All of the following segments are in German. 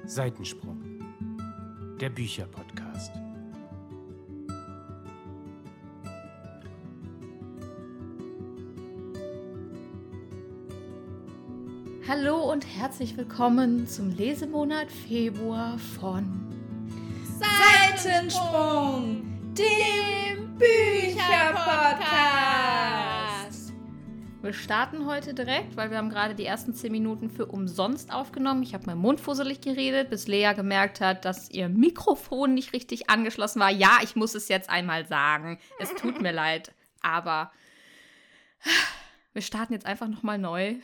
Seitensprung, der Bücherpodcast. Hallo und herzlich willkommen zum Lesemonat Februar von Seitensprung, dem Bücherpodcast. Wir starten heute direkt, weil wir haben gerade die ersten 10 Minuten für umsonst aufgenommen. Ich habe meinen Mund fusselig geredet, bis Lea gemerkt hat, dass ihr Mikrofon nicht richtig angeschlossen war. Ja, ich muss es jetzt einmal sagen. Es tut mir leid, aber wir starten jetzt einfach nochmal neu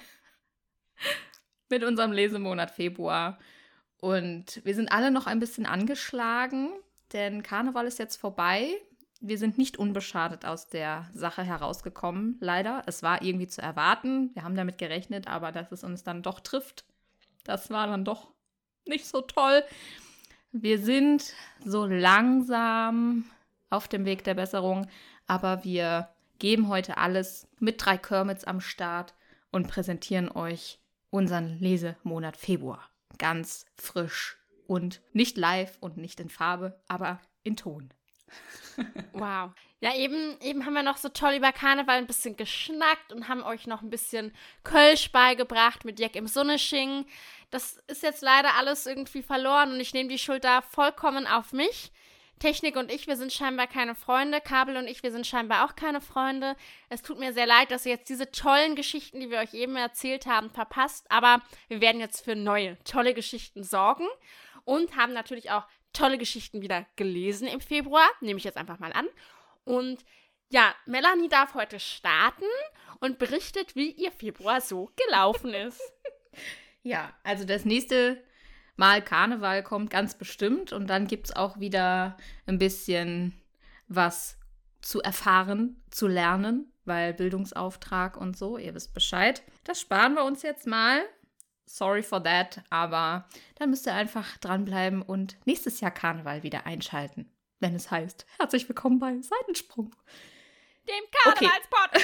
mit unserem Lesemonat Februar. Und wir sind alle noch ein bisschen angeschlagen, denn Karneval ist jetzt vorbei. Wir sind nicht unbeschadet aus der Sache herausgekommen, leider. Es war irgendwie zu erwarten. Wir haben damit gerechnet, aber dass es uns dann doch trifft, das war dann doch nicht so toll. Wir sind so langsam auf dem Weg der Besserung, aber wir geben heute alles mit 3 Kermits am Start und präsentieren euch unseren Lesemonat Februar. Ganz frisch und nicht live und nicht in Farbe, aber in Ton. Wow. Ja, eben haben wir noch so toll über Karneval ein bisschen geschnackt und haben euch noch ein bisschen Kölsch beigebracht mit Jack im Sonnesching. Das ist jetzt leider alles irgendwie verloren und ich nehme die Schuld da vollkommen auf mich. Technik und ich, wir sind scheinbar keine Freunde. Kabel und ich, wir sind scheinbar auch keine Freunde. Es tut mir sehr leid, dass ihr jetzt diese tollen Geschichten, die wir euch eben erzählt haben, verpasst. Aber wir werden jetzt für neue, tolle Geschichten sorgen und haben natürlich auch tolle Geschichten wieder gelesen im Februar. Nehme ich jetzt einfach mal an. Und ja, Melanie darf heute starten und berichtet, wie ihr Februar so gelaufen ist. Ja, also das nächste Mal Karneval kommt ganz bestimmt und dann gibt es auch wieder ein bisschen was zu erfahren, zu lernen, weil Bildungsauftrag und so, ihr wisst Bescheid. Das sparen wir uns jetzt mal. Sorry for that, aber dann müsst ihr einfach dranbleiben und nächstes Jahr Karneval wieder einschalten, wenn es heißt, herzlich willkommen bei Seitensprung. Dem Karnevalspodcast!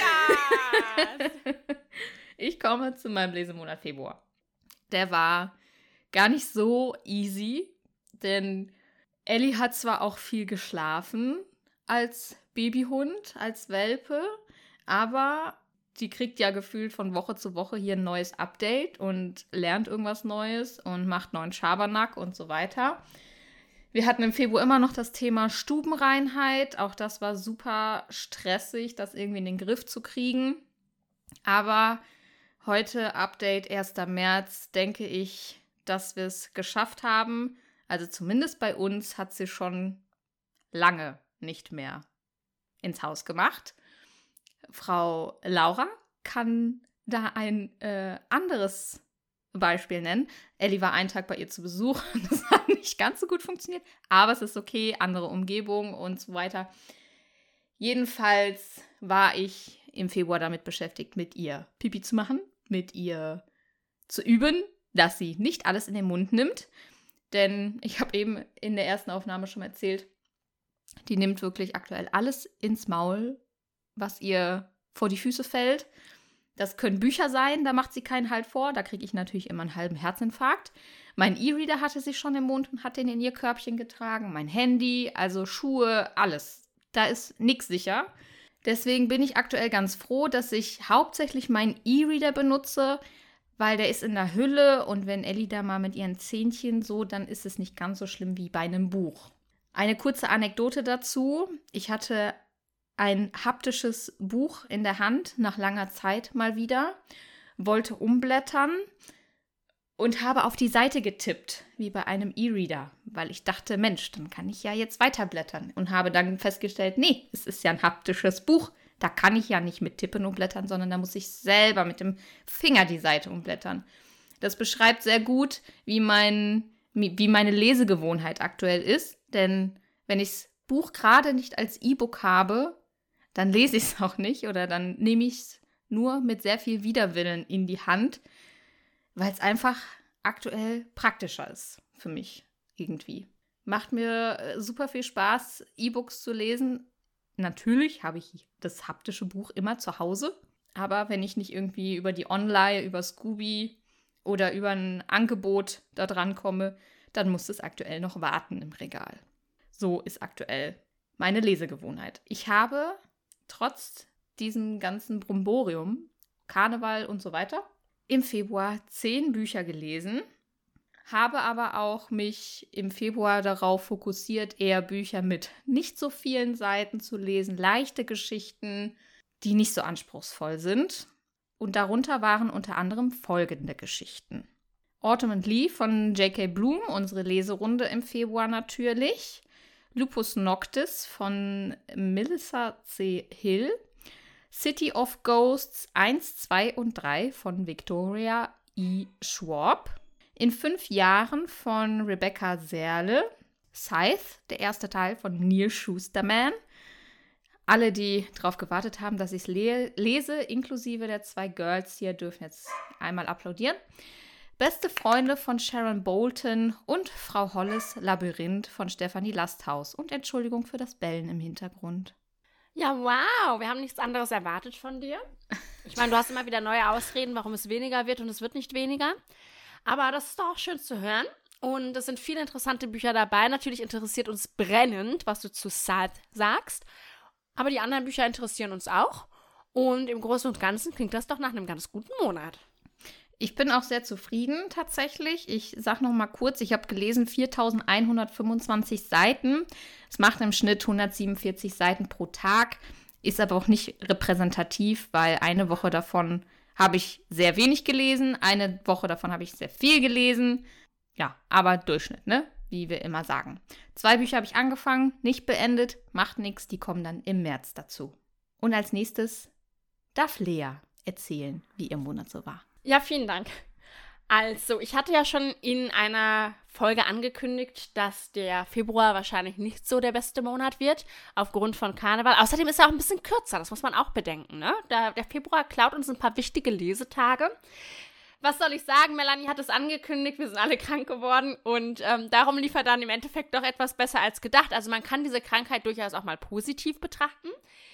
Ich komme zu meinem Lesemonat Februar. Der war gar nicht so easy, denn Ellie hat zwar auch viel geschlafen als Babyhund, als Welpe, aber die kriegt ja gefühlt von Woche zu Woche hier ein neues Update und lernt irgendwas Neues und macht neuen Schabernack und so weiter. Wir hatten im Februar immer noch das Thema Stubenreinheit. Auch das war super stressig, das irgendwie in den Griff zu kriegen. Aber heute, Update 1. März, denke ich, dass wir es geschafft haben. Also zumindest bei uns hat sie schon lange nicht mehr ins Haus gemacht. Frau Laura kann da ein anderes Beispiel nennen. Ellie war einen Tag bei ihr zu Besuch. Das hat nicht ganz so gut funktioniert, aber es ist okay, andere Umgebung und so weiter. Jedenfalls war ich im Februar damit beschäftigt, mit ihr Pipi zu machen, mit ihr zu üben, dass sie nicht alles in den Mund nimmt. Denn ich habe eben in der ersten Aufnahme schon erzählt, die nimmt wirklich aktuell alles ins Maul, was ihr vor die Füße fällt. Das können Bücher sein, da macht sie keinen Halt vor. Da kriege ich natürlich immer einen halben Herzinfarkt. Mein E-Reader hatte sie schon im Mund und hat den in ihr Körbchen getragen. Mein Handy, also Schuhe, alles. Da ist nichts sicher. Deswegen bin ich aktuell ganz froh, dass ich hauptsächlich meinen E-Reader benutze, weil der ist in der Hülle und wenn Ellie da mal mit ihren Zähnchen so, dann ist es nicht ganz so schlimm wie bei einem Buch. Eine kurze Anekdote dazu. Ich hatte ein haptisches Buch in der Hand, nach langer Zeit mal wieder, wollte umblättern und habe auf die Seite getippt, wie bei einem E-Reader, weil ich dachte, Mensch, dann kann ich ja jetzt weiterblättern und habe dann festgestellt, nee, es ist ja ein haptisches Buch, da kann ich ja nicht mit Tippen umblättern, sondern da muss ich selber mit dem Finger die Seite umblättern. Das beschreibt sehr gut, wie meine Lesegewohnheit aktuell ist, denn wenn ich das Buch gerade nicht als E-Book habe, dann lese ich es auch nicht oder dann nehme ich es nur mit sehr viel Widerwillen in die Hand, weil es einfach aktuell praktischer ist für mich irgendwie. Macht mir super viel Spaß, E-Books zu lesen. Natürlich habe ich das haptische Buch immer zu Hause, aber wenn ich nicht irgendwie über die Online, über Scooby oder über ein Angebot da dran komme, dann muss es aktuell noch warten im Regal. So ist aktuell meine Lesegewohnheit. Ich habe trotz diesem ganzen Brimborium, Karneval und so weiter, im Februar 10 Bücher gelesen, habe aber auch mich im Februar darauf fokussiert, eher Bücher mit nicht so vielen Seiten zu lesen, leichte Geschichten, die nicht so anspruchsvoll sind. Und darunter waren unter anderem folgende Geschichten. Autumn and Leaf von J.K. Bloom, unsere Leserunde im Februar natürlich. Lupus Noctis von Melissa C. Hill. City of Ghosts 1, 2 und 3 von Victoria E. Schwab. In 5 Jahren von Rebecca Serle. Scythe, der erste Teil von Neil Shusterman. Alle, die darauf gewartet haben, dass ich es lese, inklusive der 2 Girls hier, dürfen jetzt einmal applaudieren. Beste Freunde von Sharon Bolton und Frau Holles Labyrinth von Stephanie Lasthaus. Und Entschuldigung für das Bellen im Hintergrund. Ja, wow, wir haben nichts anderes erwartet von dir. Ich meine, du hast immer wieder neue Ausreden, warum es weniger wird und es wird nicht weniger. Aber das ist doch auch schön zu hören. Und es sind viele interessante Bücher dabei. Natürlich interessiert uns brennend, was du zu Scythe sagst. Aber die anderen Bücher interessieren uns auch. Und im Großen und Ganzen klingt das doch nach einem ganz guten Monat. Ich bin auch sehr zufrieden tatsächlich. Ich sage noch mal kurz, ich habe gelesen 4.125 Seiten. Es macht im Schnitt 147 Seiten pro Tag. Ist aber auch nicht repräsentativ, weil eine Woche davon habe ich sehr wenig gelesen. Eine Woche davon habe ich sehr viel gelesen. Ja, aber Durchschnitt, ne? Wie wir immer sagen. 2 Bücher habe ich angefangen, nicht beendet, macht nichts, die kommen dann im März dazu. Und als nächstes darf Lea erzählen, wie ihr Monat so war. Ja, vielen Dank. Also, ich hatte ja schon in einer Folge angekündigt, dass der Februar wahrscheinlich nicht so der beste Monat wird, aufgrund von Karneval. Außerdem ist er auch ein bisschen kürzer, das muss man auch bedenken, ne? Der Februar klaut uns ein paar wichtige Lesetage. Was soll ich sagen? Melanie hat es angekündigt, wir sind alle krank geworden und darum lief er dann im Endeffekt doch etwas besser als gedacht. Also man kann diese Krankheit durchaus auch mal positiv betrachten.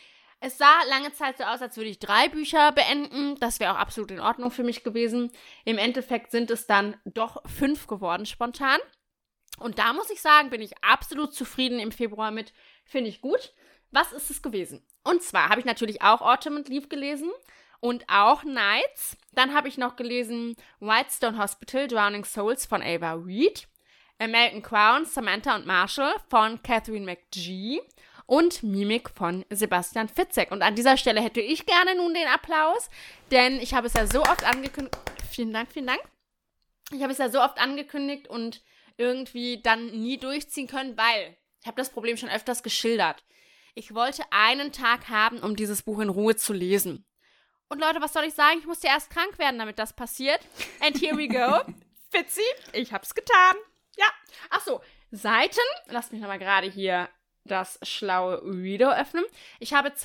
Es sah lange Zeit so aus, als würde ich 3 Bücher beenden. Das wäre auch absolut in Ordnung für mich gewesen. Im Endeffekt sind es dann doch 5 geworden spontan. Und da muss ich sagen, bin ich absolut zufrieden im Februar mit. Finde ich gut. Was ist es gewesen? Und zwar habe ich natürlich auch Autumn and Leaf gelesen. Und auch Nights. Dann habe ich noch gelesen Whitestone Hospital, Drowning Souls von Ava Reed. American Crown, Samantha und Marshall von Catherine McGee. Und Mimik von Sebastian Fitzek. Und an dieser Stelle hätte ich gerne nun den Applaus, denn ich habe es ja so oft angekündigt. Vielen Dank, vielen Dank. Ich habe es ja so oft angekündigt und irgendwie dann nie durchziehen können, weil ich habe das Problem schon öfters geschildert. Ich wollte einen Tag haben, um dieses Buch in Ruhe zu lesen. Und Leute, was soll ich sagen? Ich musste erst krank werden, damit das passiert. And here we go. Fitzi, ich hab's getan. Ja. Achso, Seiten. Lasst mich nochmal gerade hier das schlaue Reader öffnen. Ich habe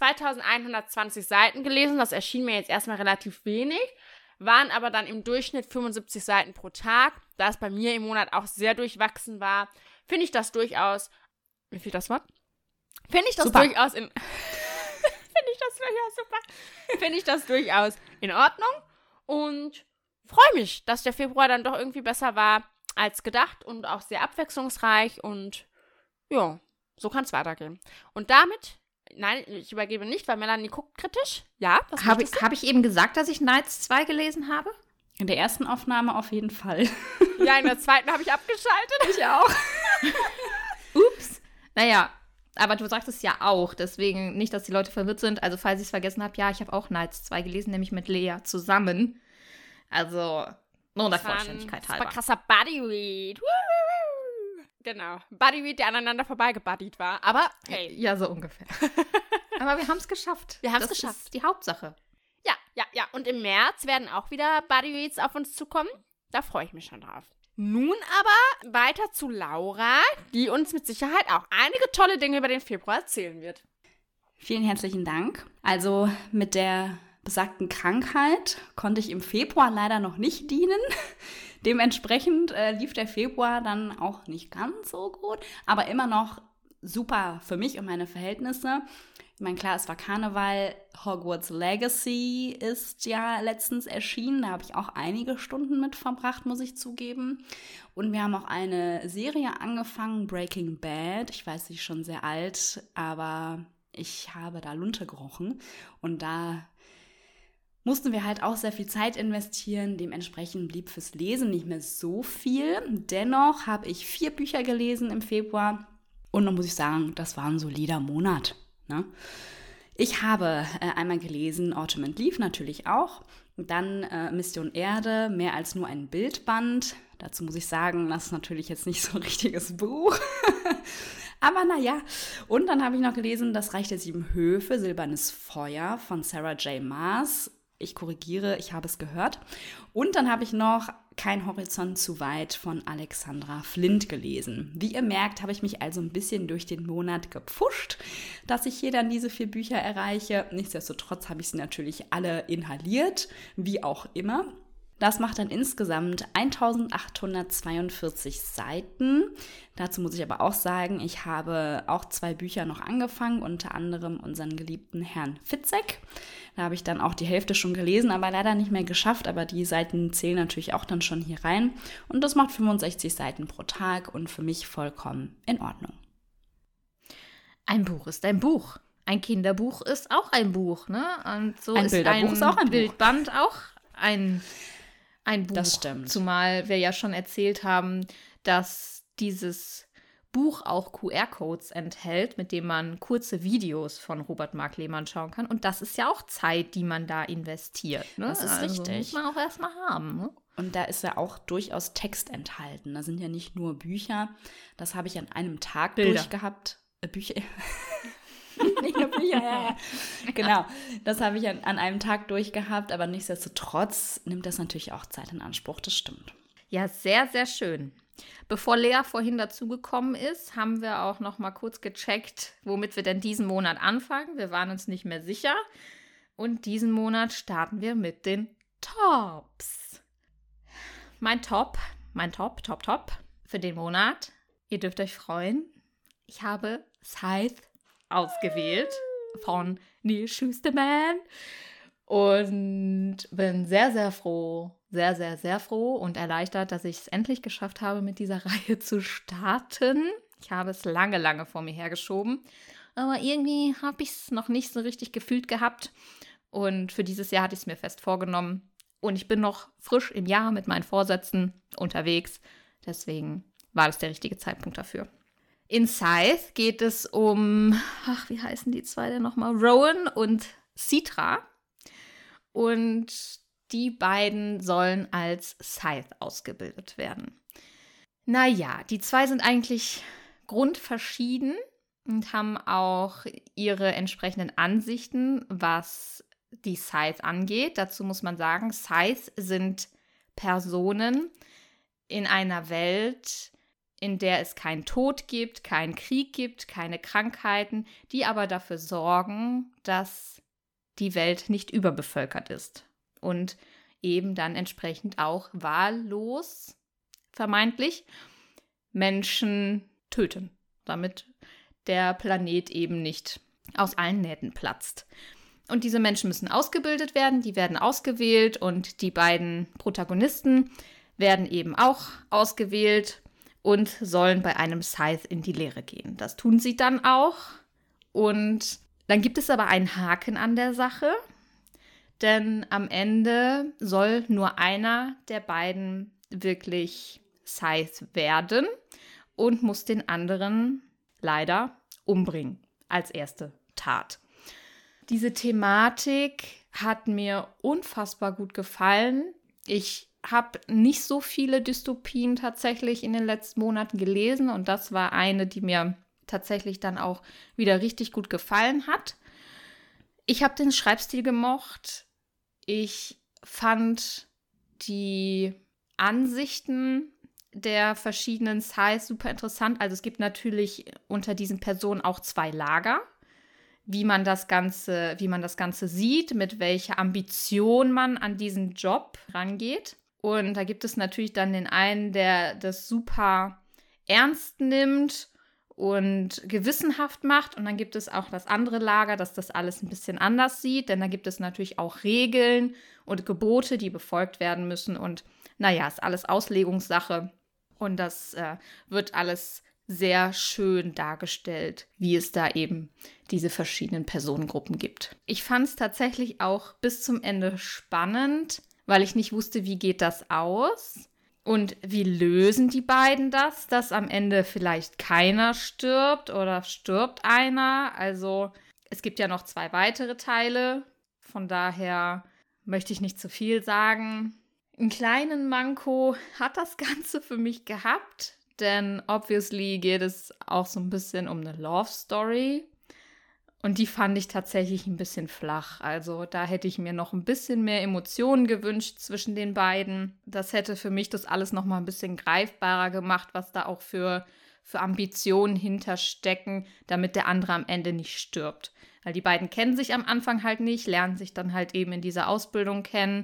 2120 Seiten gelesen. Das erschien mir jetzt erstmal relativ wenig. Waren aber dann im Durchschnitt 75 Seiten pro Tag. Da es bei mir im Monat auch sehr durchwachsen war, finde ich das durchaus... Wie viel das war? Finde ich das super. Durchaus in... Finde ich das durchaus in Ordnung und freue mich, dass der Februar dann doch irgendwie besser war als gedacht und auch sehr abwechslungsreich und ja, so kann es weitergehen. Und damit, nein, ich übergebe nicht, weil Melanie guckt kritisch. Ja, was Habe ich eben gesagt, dass ich Nights 2 gelesen habe? In der ersten Aufnahme auf jeden Fall. Ja, in der zweiten habe ich abgeschaltet. Ich auch. Ups. Naja, aber du sagst es ja auch, deswegen nicht, dass die Leute verwirrt sind. Also, falls ich es vergessen habe, ja, ich habe auch Nights 2 gelesen, nämlich mit Lea zusammen. Also, nur der Vollständigkeit halber. Das war krasser Bodyread. Genau, Bodyread, der aneinander vorbeigebuddied war. Aber hey. Ja, so ungefähr. Aber wir haben es geschafft. Wir haben es geschafft. Das ist die Hauptsache. Ja. Und im März werden auch wieder Bodyreads auf uns zukommen. Da freue ich mich schon drauf. Nun aber weiter zu Laura, die uns mit Sicherheit auch einige tolle Dinge über den Februar erzählen wird. Vielen herzlichen Dank. Also mit der besagten Krankheit konnte ich im Februar leider noch nicht dienen. Dementsprechend lief der Februar dann auch nicht ganz so gut, aber immer noch super für mich und meine Verhältnisse. Ich meine, klar, es war Karneval, Hogwarts Legacy ist ja letztens erschienen, da habe ich auch einige Stunden mit verbracht, muss ich zugeben. Und wir haben auch eine Serie angefangen, Breaking Bad. Ich weiß, sie ist schon sehr alt, aber ich habe da Lunte gerochen und da mussten wir halt auch sehr viel Zeit investieren. Dementsprechend blieb fürs Lesen nicht mehr so viel. Dennoch habe ich 4 Bücher gelesen im Februar und dann muss ich sagen, das war ein solider Monat. Ne? Ich habe einmal gelesen Autumn and Leaf, natürlich auch. Und dann Mission Erde, mehr als nur ein Bildband. Dazu muss ich sagen, das ist natürlich jetzt nicht so ein richtiges Buch. Aber naja. Und dann habe ich noch gelesen Das Reich der 7 Höfe, Silbernes Feuer von Sarah J. Maas. Ich korrigiere, ich habe es gehört. Und dann habe ich noch Kein Horizont zu weit von Alexandra Flint gelesen. Wie ihr merkt, habe ich mich also ein bisschen durch den Monat gepfuscht, dass ich hier dann diese 4 Bücher erreiche. Nichtsdestotrotz habe ich sie natürlich alle inhaliert, wie auch immer. Das macht dann insgesamt 1842 Seiten. Dazu muss ich aber auch sagen, ich habe auch 2 Bücher noch angefangen, unter anderem unseren geliebten Herrn Fitzek. Da habe ich dann auch die Hälfte schon gelesen, aber leider nicht mehr geschafft. Aber die Seiten zählen natürlich auch dann schon hier rein. Und das macht 65 Seiten pro Tag und für mich vollkommen in Ordnung. Ein Buch ist ein Buch. Ein Kinderbuch ist auch ein Buch, ne? Und so ein ist Bilderbuch ist auch ein Buch. Bildband auch ein Buch. Das stimmt. Zumal wir ja schon erzählt haben, dass dieses Buch auch QR-Codes enthält, mit denen man kurze Videos von Robert Mark Lehmann schauen kann. Und das ist ja auch Zeit, die man da investiert. Ne? Das ist richtig. Muss man auch erstmal haben. Ne? Und da ist ja auch durchaus Text enthalten. Da sind ja nicht nur Bücher. Das habe ich an einem Tag durchgehabt. Bücher. Nicht nur Bücher, ja. Genau, das habe ich an einem Tag durchgehabt. Aber nichtsdestotrotz nimmt das natürlich auch Zeit in Anspruch. Das stimmt. Ja, sehr, sehr schön. Bevor Lea vorhin dazugekommen ist, haben wir auch noch mal kurz gecheckt, womit wir denn diesen Monat anfangen. Wir waren uns nicht mehr sicher. Und diesen Monat starten wir mit den Tops. Mein Top für den Monat. Ihr dürft euch freuen. Ich habe Scythe ausgewählt von Neil Shusterman. Und bin sehr, sehr froh, sehr, sehr, sehr froh und erleichtert, dass ich es endlich geschafft habe, mit dieser Reihe zu starten. Ich habe es lange, lange vor mir hergeschoben, aber irgendwie habe ich es noch nicht so richtig gefühlt gehabt. Und für dieses Jahr hatte ich es mir fest vorgenommen. Und ich bin noch frisch im Jahr mit meinen Vorsätzen unterwegs. Deswegen war das der richtige Zeitpunkt dafür. In Scythe geht es um, wie heißen die 2 denn nochmal? Rowan und Citra. Und die beiden sollen als Scythe ausgebildet werden. Naja, die 2 sind eigentlich grundverschieden und haben auch ihre entsprechenden Ansichten, was die Scythe angeht. Dazu muss man sagen, Scythe sind Personen in einer Welt, in der es keinen Tod gibt, keinen Krieg gibt, keine Krankheiten, die aber dafür sorgen, dass die Welt nicht überbevölkert ist und eben dann entsprechend auch wahllos, vermeintlich, Menschen töten, damit der Planet eben nicht aus allen Nähten platzt. Und diese Menschen müssen ausgebildet werden, die werden ausgewählt und die beiden Protagonisten werden eben auch ausgewählt und sollen bei einem Scythe in die Lehre gehen. Das tun sie dann auch und dann gibt es aber einen Haken an der Sache, denn am Ende soll nur einer der beiden wirklich Scythe werden und muss den anderen leider umbringen als erste Tat. Diese Thematik hat mir unfassbar gut gefallen. Ich habe nicht so viele Dystopien tatsächlich in den letzten Monaten gelesen und das war eine, die mir tatsächlich dann auch wieder richtig gut gefallen hat. Ich habe den Schreibstil gemocht. Ich fand die Ansichten der verschiedenen Scythe super interessant. Also es gibt natürlich unter diesen Personen auch 2 Lager, wie man das Ganze sieht, mit welcher Ambition man an diesen Job rangeht. Und da gibt es natürlich dann den einen, der das super ernst nimmt und gewissenhaft macht. Und dann gibt es auch das andere Lager, das das alles ein bisschen anders sieht. Denn da gibt es natürlich auch Regeln und Gebote, die befolgt werden müssen. Und naja, ist alles Auslegungssache. Und das wird alles sehr schön dargestellt, wie es da eben diese verschiedenen Personengruppen gibt. Ich fand es tatsächlich auch bis zum Ende spannend, weil ich nicht wusste, wie geht das aus und wie lösen die beiden das, dass am Ende vielleicht keiner stirbt oder stirbt einer. Also es gibt ja noch 2 weitere Teile, von daher möchte ich nicht zu viel sagen. Einen kleinen Manko hat das Ganze für mich gehabt, denn obviously geht es auch so ein bisschen um eine Love Story. Und die fand ich tatsächlich ein bisschen flach. Also da hätte ich mir noch ein bisschen mehr Emotionen gewünscht zwischen den beiden. Das hätte für mich das alles noch mal ein bisschen greifbarer gemacht, was da auch für Ambitionen hinterstecken, damit der andere am Ende nicht stirbt. Weil die beiden kennen sich am Anfang halt nicht, lernen sich dann halt eben in dieser Ausbildung kennen.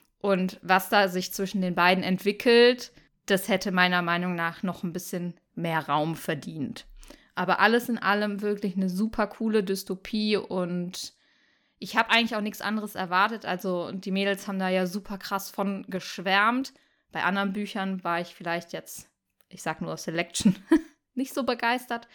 Und was da sich zwischen den beiden entwickelt, das hätte meiner Meinung nach noch ein bisschen mehr Raum verdient. Aber alles in allem wirklich eine super coole Dystopie und ich habe eigentlich auch nichts anderes erwartet. Also die Mädels haben da ja super krass von geschwärmt. Bei anderen Büchern war ich vielleicht jetzt, ich sag nur Selection, nicht so begeistert.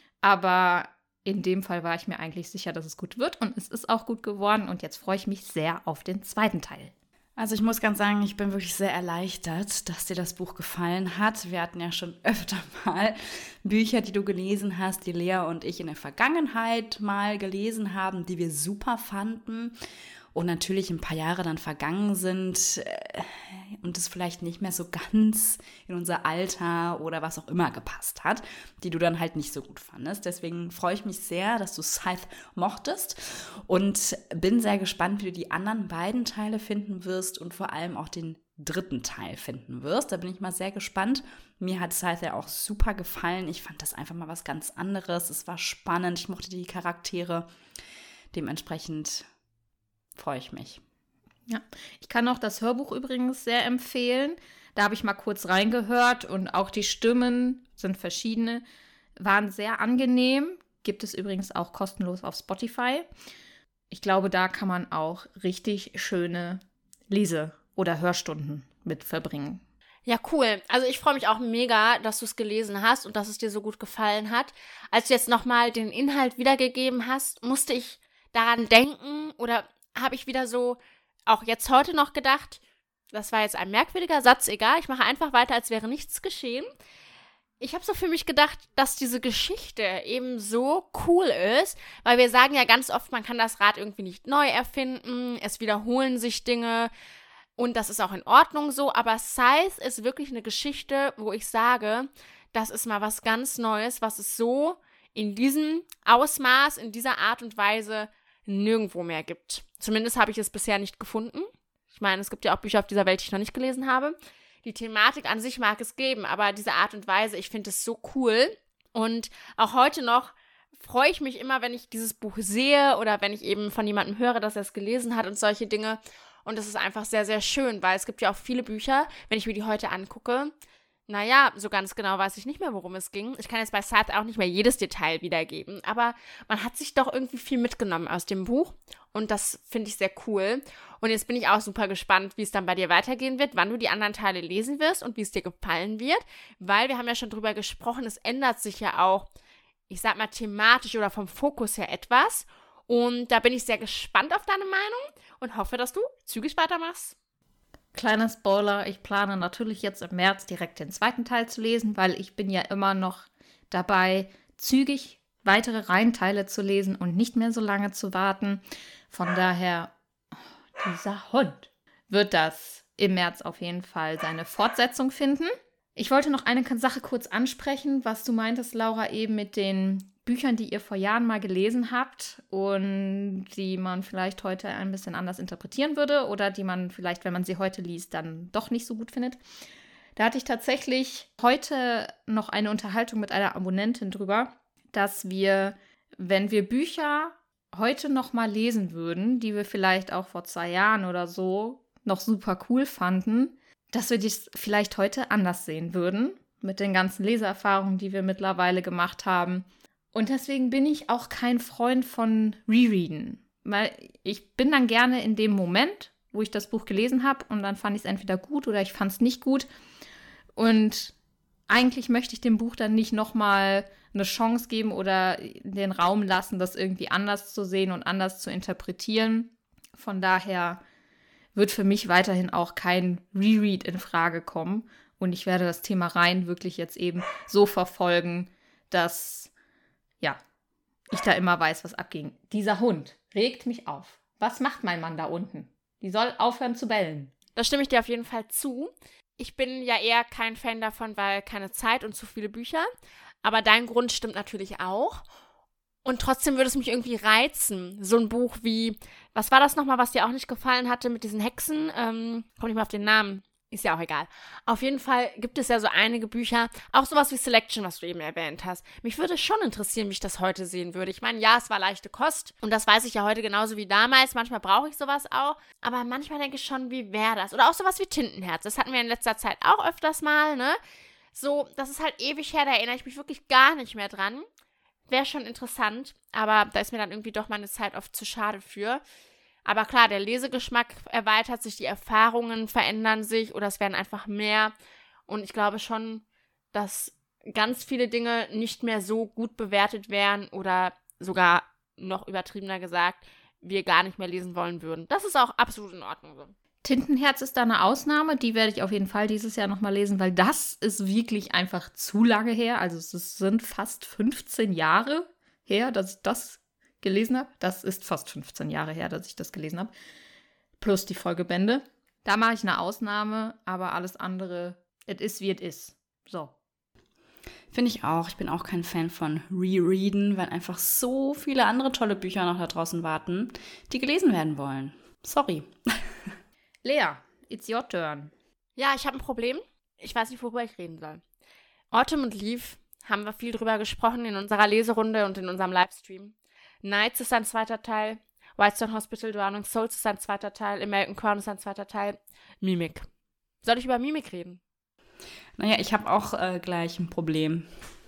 Aber in dem Fall war ich mir eigentlich sicher, dass es gut wird und es ist auch gut geworden. Und jetzt freue ich mich sehr auf den 2. Teil. Also ich muss ganz sagen, ich bin wirklich sehr erleichtert, dass dir das Buch gefallen hat. Wir hatten ja schon öfter mal Bücher, die du gelesen hast, die Lea und ich in der Vergangenheit mal gelesen haben, die wir super fanden. Und natürlich ein paar Jahre dann vergangen sind und es vielleicht nicht mehr so ganz in unser Alter oder was auch immer gepasst hat, die du dann halt nicht so gut fandest. Deswegen freue ich mich sehr, dass du Scythe mochtest und bin sehr gespannt, wie du die anderen beiden Teile finden wirst und vor allem auch den 3. Teil finden wirst. Da bin ich mal sehr gespannt. Mir hat Scythe ja auch super gefallen. Ich fand das einfach mal was ganz anderes. Es war spannend. Ich mochte die Charaktere. Dementsprechend freue ich mich. Ja, ich kann auch das Hörbuch übrigens sehr empfehlen. Da habe ich mal kurz reingehört und auch die Stimmen sind verschiedene, waren sehr angenehm. Gibt es übrigens auch kostenlos auf Spotify. Ich glaube, da kann man auch richtig schöne Lese- oder Hörstunden mit verbringen. Ja, cool. Also ich freue mich auch mega, dass du es gelesen hast und dass es dir so gut gefallen hat. Als du jetzt nochmal den Inhalt wiedergegeben hast, musste ich daran denken oder habe ich wieder so, auch jetzt heute noch gedacht, das war jetzt ein merkwürdiger Satz, egal, ich mache einfach weiter, als wäre nichts geschehen. Ich habe so für mich gedacht, dass diese Geschichte eben so cool ist, weil wir sagen ja ganz oft, man kann das Rad irgendwie nicht neu erfinden, es wiederholen sich Dinge und das ist auch in Ordnung so, aber Scythe ist wirklich eine Geschichte, wo ich sage, das ist mal was ganz Neues, was es so in diesem Ausmaß, in dieser Art und Weise nirgendwo mehr gibt. Zumindest habe ich es bisher nicht gefunden. Ich meine, es gibt ja auch Bücher auf dieser Welt, die ich noch nicht gelesen habe. Die Thematik an sich mag es geben, aber diese Art und Weise, ich finde es so cool. Und auch heute noch freue ich mich immer, wenn ich dieses Buch sehe oder wenn ich eben von jemandem höre, dass er es gelesen hat und solche Dinge. Und das ist einfach sehr, sehr schön, weil es gibt ja auch viele Bücher, wenn ich mir die heute angucke, naja, so ganz genau weiß ich nicht mehr, worum es ging. Ich kann jetzt bei Scythe auch nicht mehr jedes Detail wiedergeben, aber man hat sich doch irgendwie viel mitgenommen aus dem Buch und das finde ich sehr cool. Und jetzt bin ich auch super gespannt, wie es dann bei dir weitergehen wird, wann du die anderen Teile lesen wirst und wie es dir gefallen wird, weil wir haben ja schon drüber gesprochen, es ändert sich ja auch, ich sag mal, thematisch oder vom Fokus her etwas und da bin ich sehr gespannt auf deine Meinung und hoffe, dass du zügig weitermachst. Kleiner Spoiler, ich plane natürlich jetzt im März direkt den 2. Teil zu lesen, weil ich bin ja immer noch dabei, zügig weitere Reihenteile zu lesen und nicht mehr so lange zu warten. Von daher, dieser Hund wird das im März auf jeden Fall seine Fortsetzung finden. Ich wollte noch eine Sache kurz ansprechen, was du meintest, Laura, eben mit den Büchern, die ihr vor Jahren mal gelesen habt und die man vielleicht heute ein bisschen anders interpretieren würde oder die man vielleicht, wenn man sie heute liest, dann doch nicht so gut findet. Da hatte ich tatsächlich heute noch eine Unterhaltung mit einer Abonnentin drüber, dass wir, wenn wir Bücher heute noch mal lesen würden, die wir vielleicht auch vor 2 Jahren oder so noch super cool fanden, dass wir dies vielleicht heute anders sehen würden. mit den ganzen Leseerfahrungen, die wir mittlerweile gemacht haben. Und deswegen bin ich auch kein Freund von Rereaden. Weil ich bin dann gerne in dem Moment, wo ich das Buch gelesen habe und dann fand ich es entweder gut oder ich fand es nicht gut. Und eigentlich möchte ich dem Buch dann nicht nochmal eine Chance geben oder den Raum lassen, das irgendwie anders zu sehen und anders zu interpretieren. Von daher wird für mich weiterhin auch kein Reread in Frage kommen. Und ich werde das Thema Rein wirklich jetzt eben so verfolgen, dass, ja, ich da immer weiß, was abging. Dieser Hund regt mich auf. Was macht mein Mann da unten? Die soll aufhören zu bellen. Da stimme ich dir auf jeden Fall zu. Ich bin ja eher kein Fan davon, weil keine Zeit und zu viele Bücher. Aber dein Grund stimmt natürlich auch. Und trotzdem würde es mich irgendwie reizen. So ein Buch wie, was war das nochmal, was dir auch nicht gefallen hatte mit diesen Hexen? Komm nicht mal auf den Namen. Ist ja auch egal. Auf jeden Fall gibt es ja so einige Bücher, auch sowas wie Selection, was du eben erwähnt hast. Mich würde schon interessieren, wie ich das heute sehen würde. Ich meine, ja, es war leichte Kost und das weiß ich ja heute genauso wie damals. Manchmal brauche ich sowas auch, aber manchmal denke ich schon, wie wäre das? Oder auch sowas wie Tintenherz. Das hatten wir in letzter Zeit auch öfters mal, ne? So, das ist halt ewig her, da erinnere ich mich wirklich gar nicht mehr dran. Wäre schon interessant, aber da ist mir dann irgendwie doch meine Zeit oft zu schade für. Aber klar, der Lesegeschmack erweitert sich, die Erfahrungen verändern sich oder es werden einfach mehr. Und ich glaube schon, dass ganz viele Dinge nicht mehr so gut bewertet werden oder sogar noch übertriebener gesagt, wir gar nicht mehr lesen wollen würden. Das ist auch absolut in Ordnung so. Tintenherz ist da eine Ausnahme, die werde ich auf jeden Fall dieses Jahr nochmal lesen, weil das ist wirklich einfach zu lange her. Also es sind fast 15 Jahre her, dass ich das gelesen habe. Das ist fast 15 Jahre her, dass ich das gelesen habe. Plus die Folgebände. Da mache ich eine Ausnahme, aber alles andere, it is wie it is. So. Finde ich auch. Ich bin auch kein Fan von Rereaden, weil einfach so viele andere tolle Bücher noch da draußen warten, die gelesen werden wollen. Sorry. Lea, it's your turn. Ja, ich habe ein Problem. Ich weiß nicht, worüber ich reden soll. Autumn und Leaf haben wir viel drüber gesprochen in unserer Leserunde und in unserem Livestream. Nights ist ein zweiter Teil. Whitestone Hospital, Drowning Souls ist ein zweiter Teil. American Crown ist ein zweiter Teil. Mimik. Soll ich über Mimik reden? Naja, ich habe auch gleich ein Problem.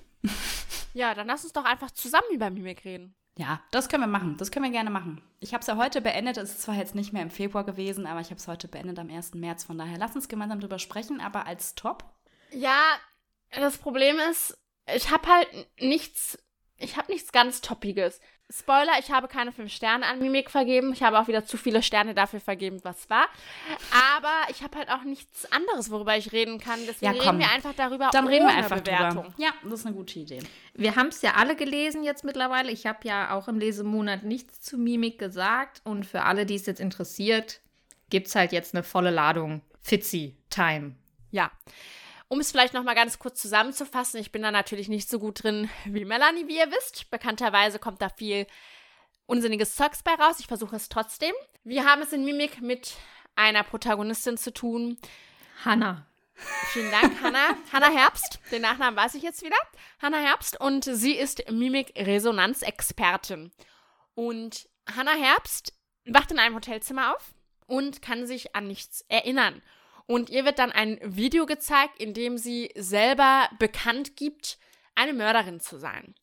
Ja, dann lass uns doch einfach zusammen über Mimik reden. Ja, das können wir machen. Das können wir gerne machen. Ich habe es ja heute beendet. Es ist zwar jetzt nicht mehr im Februar gewesen, aber ich habe es heute beendet am 1. März. Von daher, lass uns gemeinsam drüber sprechen, aber als Top. Ja, das Problem ist, ich habe halt nichts ganz Toppiges. Spoiler, ich habe keine 5 Sterne an Mimik vergeben. Ich habe auch wieder zu viele Sterne dafür vergeben, was war. Aber ich habe halt auch nichts anderes, worüber ich reden kann. Deswegen reden wir einfach darüber. Dann reden wir einfach Bewertung. drüber. Ja, das ist eine gute Idee. Wir haben es ja alle gelesen jetzt mittlerweile. Ich habe ja auch im Lesemonat nichts zu Mimik gesagt. Und für alle, die es jetzt interessiert, gibt es halt jetzt eine volle Ladung Fitzy-Time. Ja. Um es vielleicht noch mal ganz kurz zusammenzufassen, ich bin da natürlich nicht so gut drin wie Melanie, wie ihr wisst. Bekannterweise kommt da viel unsinniges Zeugs bei raus. Ich versuche es trotzdem. Wir haben es in Mimik mit einer Protagonistin zu tun. Hannah. Vielen Dank, Hannah. Hannah Herbst. Den Nachnamen weiß ich jetzt wieder. Hannah Herbst. Und sie ist Mimik-Resonanz-Expertin. Und Hannah Herbst wacht in einem Hotelzimmer auf und kann sich an nichts erinnern. Und ihr wird dann ein Video gezeigt, in dem sie selber bekannt gibt, eine Mörderin zu sein.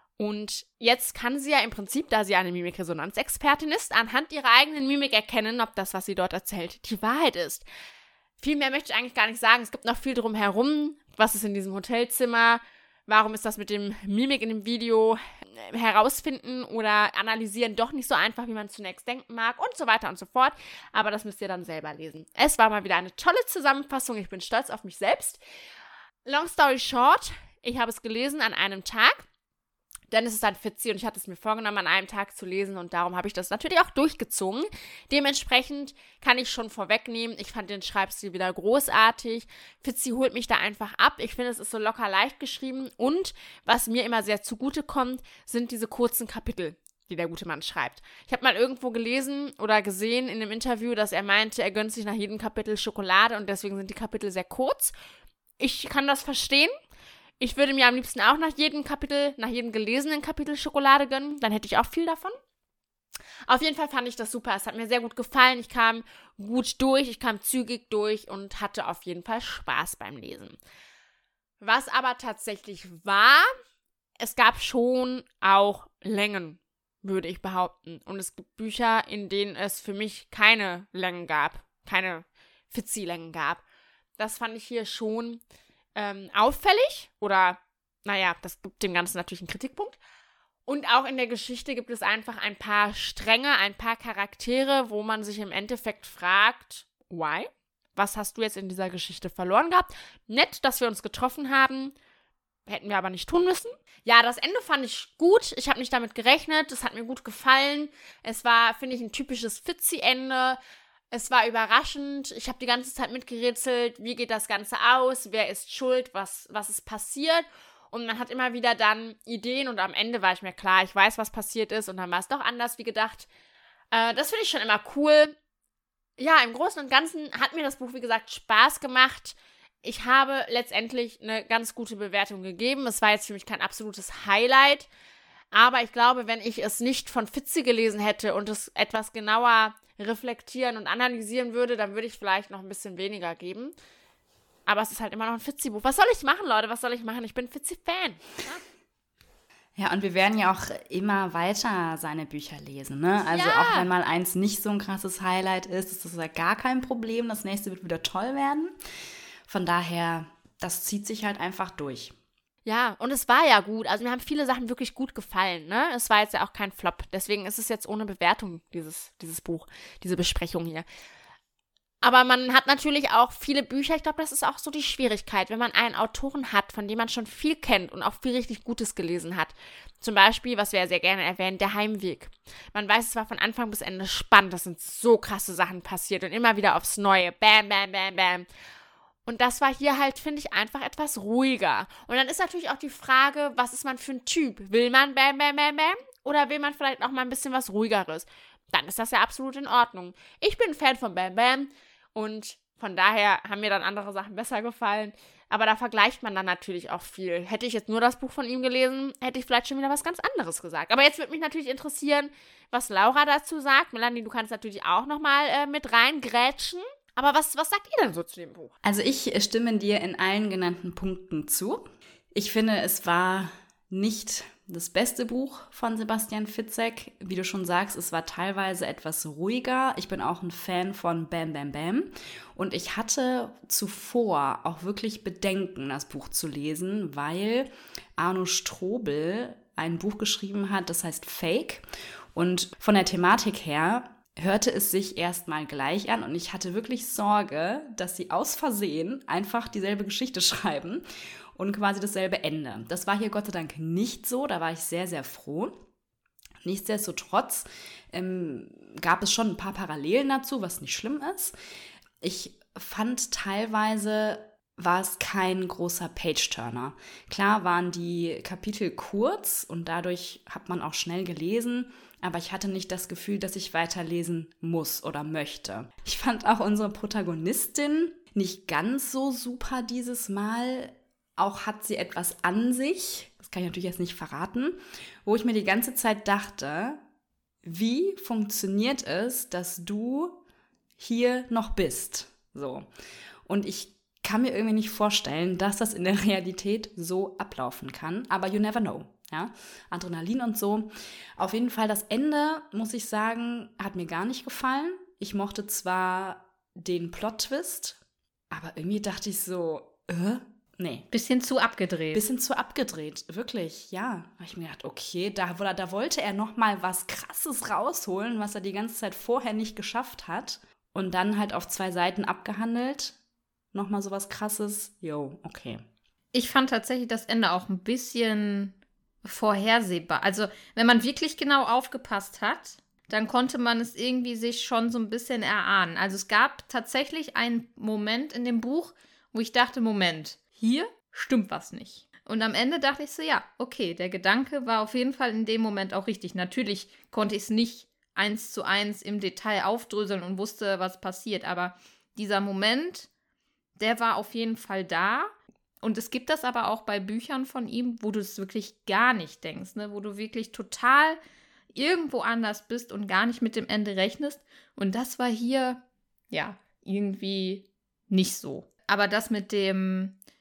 Und jetzt kann sie ja im Prinzip, da sie eine Mimik-Resonanz-Expertin ist, anhand ihrer eigenen Mimik erkennen, ob das, was sie dort erzählt, die Wahrheit ist. Viel mehr möchte ich eigentlich gar nicht sagen. Es gibt noch viel drumherum. Was ist in diesem Hotelzimmer? Warum ist das mit dem Mimik in dem Video herausfinden oder analysieren doch nicht so einfach, wie man zunächst denken mag und so weiter und so fort. Aber das müsst ihr dann selber lesen. Es war mal wieder eine tolle Zusammenfassung. Ich bin stolz auf mich selbst. Long story short, ich habe es gelesen an einem Tag. Denn es ist ein Fitzy und ich hatte es mir vorgenommen, an einem Tag zu lesen und darum habe ich das natürlich auch durchgezogen. Dementsprechend kann ich schon vorwegnehmen, ich fand den Schreibstil wieder großartig. Fitzy holt mich da einfach ab. Ich finde, es ist so locker leicht geschrieben und was mir immer sehr zugute kommt, sind diese kurzen Kapitel, die der gute Mann schreibt. Ich habe mal irgendwo gelesen oder gesehen in einem Interview, dass er meinte, er gönnt sich nach jedem Kapitel Schokolade und deswegen sind die Kapitel sehr kurz. Ich kann das verstehen. Ich würde mir am liebsten auch nach jedem gelesenen Kapitel Schokolade gönnen. Dann hätte ich auch viel davon. Auf jeden Fall fand ich das super. Es hat mir sehr gut gefallen. Ich kam gut durch, ich kam zügig durch und hatte auf jeden Fall Spaß beim Lesen. Was aber tatsächlich war, es gab schon auch Längen, würde ich behaupten. Und es gibt Bücher, in denen es für mich keine Längen gab, keine Fitzi-Längen gab. Das fand ich hier schon auffällig oder, naja, das gibt dem Ganzen natürlich einen Kritikpunkt. Und auch in der Geschichte gibt es einfach ein paar Stränge, ein paar Charaktere, wo man sich im Endeffekt fragt, why? Was hast du jetzt in dieser Geschichte verloren gehabt? Nett, dass wir uns getroffen haben. Hätten wir aber nicht tun müssen. Ja, das Ende fand ich gut. Ich habe nicht damit gerechnet. Es hat mir gut gefallen. Es war, finde ich, ein typisches Fitzi-Ende. Es war überraschend. Ich habe die ganze Zeit mitgerätselt. Wie geht das Ganze aus? Wer ist schuld? Was ist passiert? Und man hat immer wieder dann Ideen. Und am Ende war ich mir klar, ich weiß, was passiert ist. Und dann war es doch anders wie gedacht. Das finde ich schon immer cool. Ja, im Großen und Ganzen hat mir das Buch, wie gesagt, Spaß gemacht. Ich habe letztendlich eine ganz gute Bewertung gegeben. Es war jetzt für mich kein absolutes Highlight. Aber ich glaube, wenn ich es nicht von Fitzi gelesen hätte und es etwas genauer reflektieren und analysieren würde, dann würde ich vielleicht noch ein bisschen weniger geben. Aber es ist halt immer noch ein Fitzi-Buch. Was soll ich machen, Leute? Was soll ich machen? Ich bin Fitzi-Fan. Ja, und wir werden ja auch immer weiter seine Bücher lesen, ne? Also auch wenn mal eins nicht so ein krasses Highlight ist das ja gar kein Problem. Das nächste wird wieder toll werden. Von daher, das zieht sich halt einfach durch. Ja, und es war ja gut. Also mir haben viele Sachen wirklich gut gefallen, ne? Es war jetzt ja auch kein Flop. Deswegen ist es jetzt ohne Bewertung, dieses Buch, diese Besprechung hier. Aber man hat natürlich auch viele Bücher, ich glaube, das ist auch so die Schwierigkeit, wenn man einen Autoren hat, von dem man schon viel kennt und auch viel richtig Gutes gelesen hat. Zum Beispiel, was wir ja sehr gerne erwähnen, Der Heimweg. Man weiß, es war von Anfang bis Ende spannend, das sind so krasse Sachen passiert und immer wieder aufs Neue. Bam, bam, bam, bam. Und das war hier halt, finde ich, einfach etwas ruhiger. Und dann ist natürlich auch die Frage, was ist man für ein Typ? Will man bam, bam, bam, bam? Oder will man vielleicht auch mal ein bisschen was Ruhigeres? Dann ist das ja absolut in Ordnung. Ich bin ein Fan von Bam Bam und von daher haben mir dann andere Sachen besser gefallen. Aber da vergleicht man dann natürlich auch viel. Hätte ich jetzt nur das Buch von ihm gelesen, hätte ich vielleicht schon wieder was ganz anderes gesagt. Aber jetzt würde mich natürlich interessieren, was Laura dazu sagt. Melanie, du kannst natürlich auch nochmal mit reingrätschen. Aber was sagt ihr denn so zu dem Buch? Also ich stimme dir in allen genannten Punkten zu. Ich finde, es war nicht das beste Buch von Sebastian Fitzek. Wie du schon sagst, es war teilweise etwas ruhiger. Ich bin auch ein Fan von Bam Bam Bam. Und ich hatte zuvor auch wirklich Bedenken, das Buch zu lesen, weil Arno Strobel ein Buch geschrieben hat, das heißt Fake. Und von der Thematik her hörte es sich erstmal gleich an und ich hatte wirklich Sorge, dass sie aus Versehen einfach dieselbe Geschichte schreiben und quasi dasselbe Ende. Das war hier Gott sei Dank nicht so, da war ich sehr, sehr froh. Nichtsdestotrotz gab es schon ein paar Parallelen dazu, was nicht schlimm ist. Ich fand teilweise war es kein großer Page-Turner. Klar waren die Kapitel kurz und dadurch hat man auch schnell gelesen, aber ich hatte nicht das Gefühl, dass ich weiterlesen muss oder möchte. Ich fand auch unsere Protagonistin nicht ganz so super dieses Mal. Auch hat sie etwas an sich, das kann ich natürlich jetzt nicht verraten, wo ich mir die ganze Zeit dachte, wie funktioniert es, dass du hier noch bist? So. Und ich kann mir irgendwie nicht vorstellen, dass das in der Realität so ablaufen kann, aber you never know. Ja, Adrenalin und so. Auf jeden Fall das Ende, muss ich sagen, hat mir gar nicht gefallen. Ich mochte zwar den Plot-Twist, aber irgendwie dachte ich so, nee. Bisschen zu abgedreht. Bisschen zu abgedreht, wirklich, ja. Da habe ich mir gedacht, okay, da wollte er noch mal was Krasses rausholen, was er die ganze Zeit vorher nicht geschafft hat. Und dann halt auf 2 Seiten abgehandelt. Noch mal so was Krasses. Jo, okay. Ich fand tatsächlich das Ende auch ein bisschen vorhersehbar. Also, wenn man wirklich genau aufgepasst hat, dann konnte man es irgendwie sich schon so ein bisschen erahnen. Also, es gab tatsächlich einen Moment in dem Buch, wo ich dachte, Moment, hier stimmt was nicht. Und am Ende dachte ich so, ja, okay, der Gedanke war auf jeden Fall in dem Moment auch richtig. Natürlich konnte ich es nicht 1:1 im Detail aufdröseln und wusste, was passiert. Aber dieser Moment, der war auf jeden Fall da. Und es gibt das aber auch bei Büchern von ihm, wo du es wirklich gar nicht denkst, ne? Wo du wirklich total irgendwo anders bist und gar nicht mit dem Ende rechnest. Und das war hier, ja, irgendwie nicht so. Aber das mit dem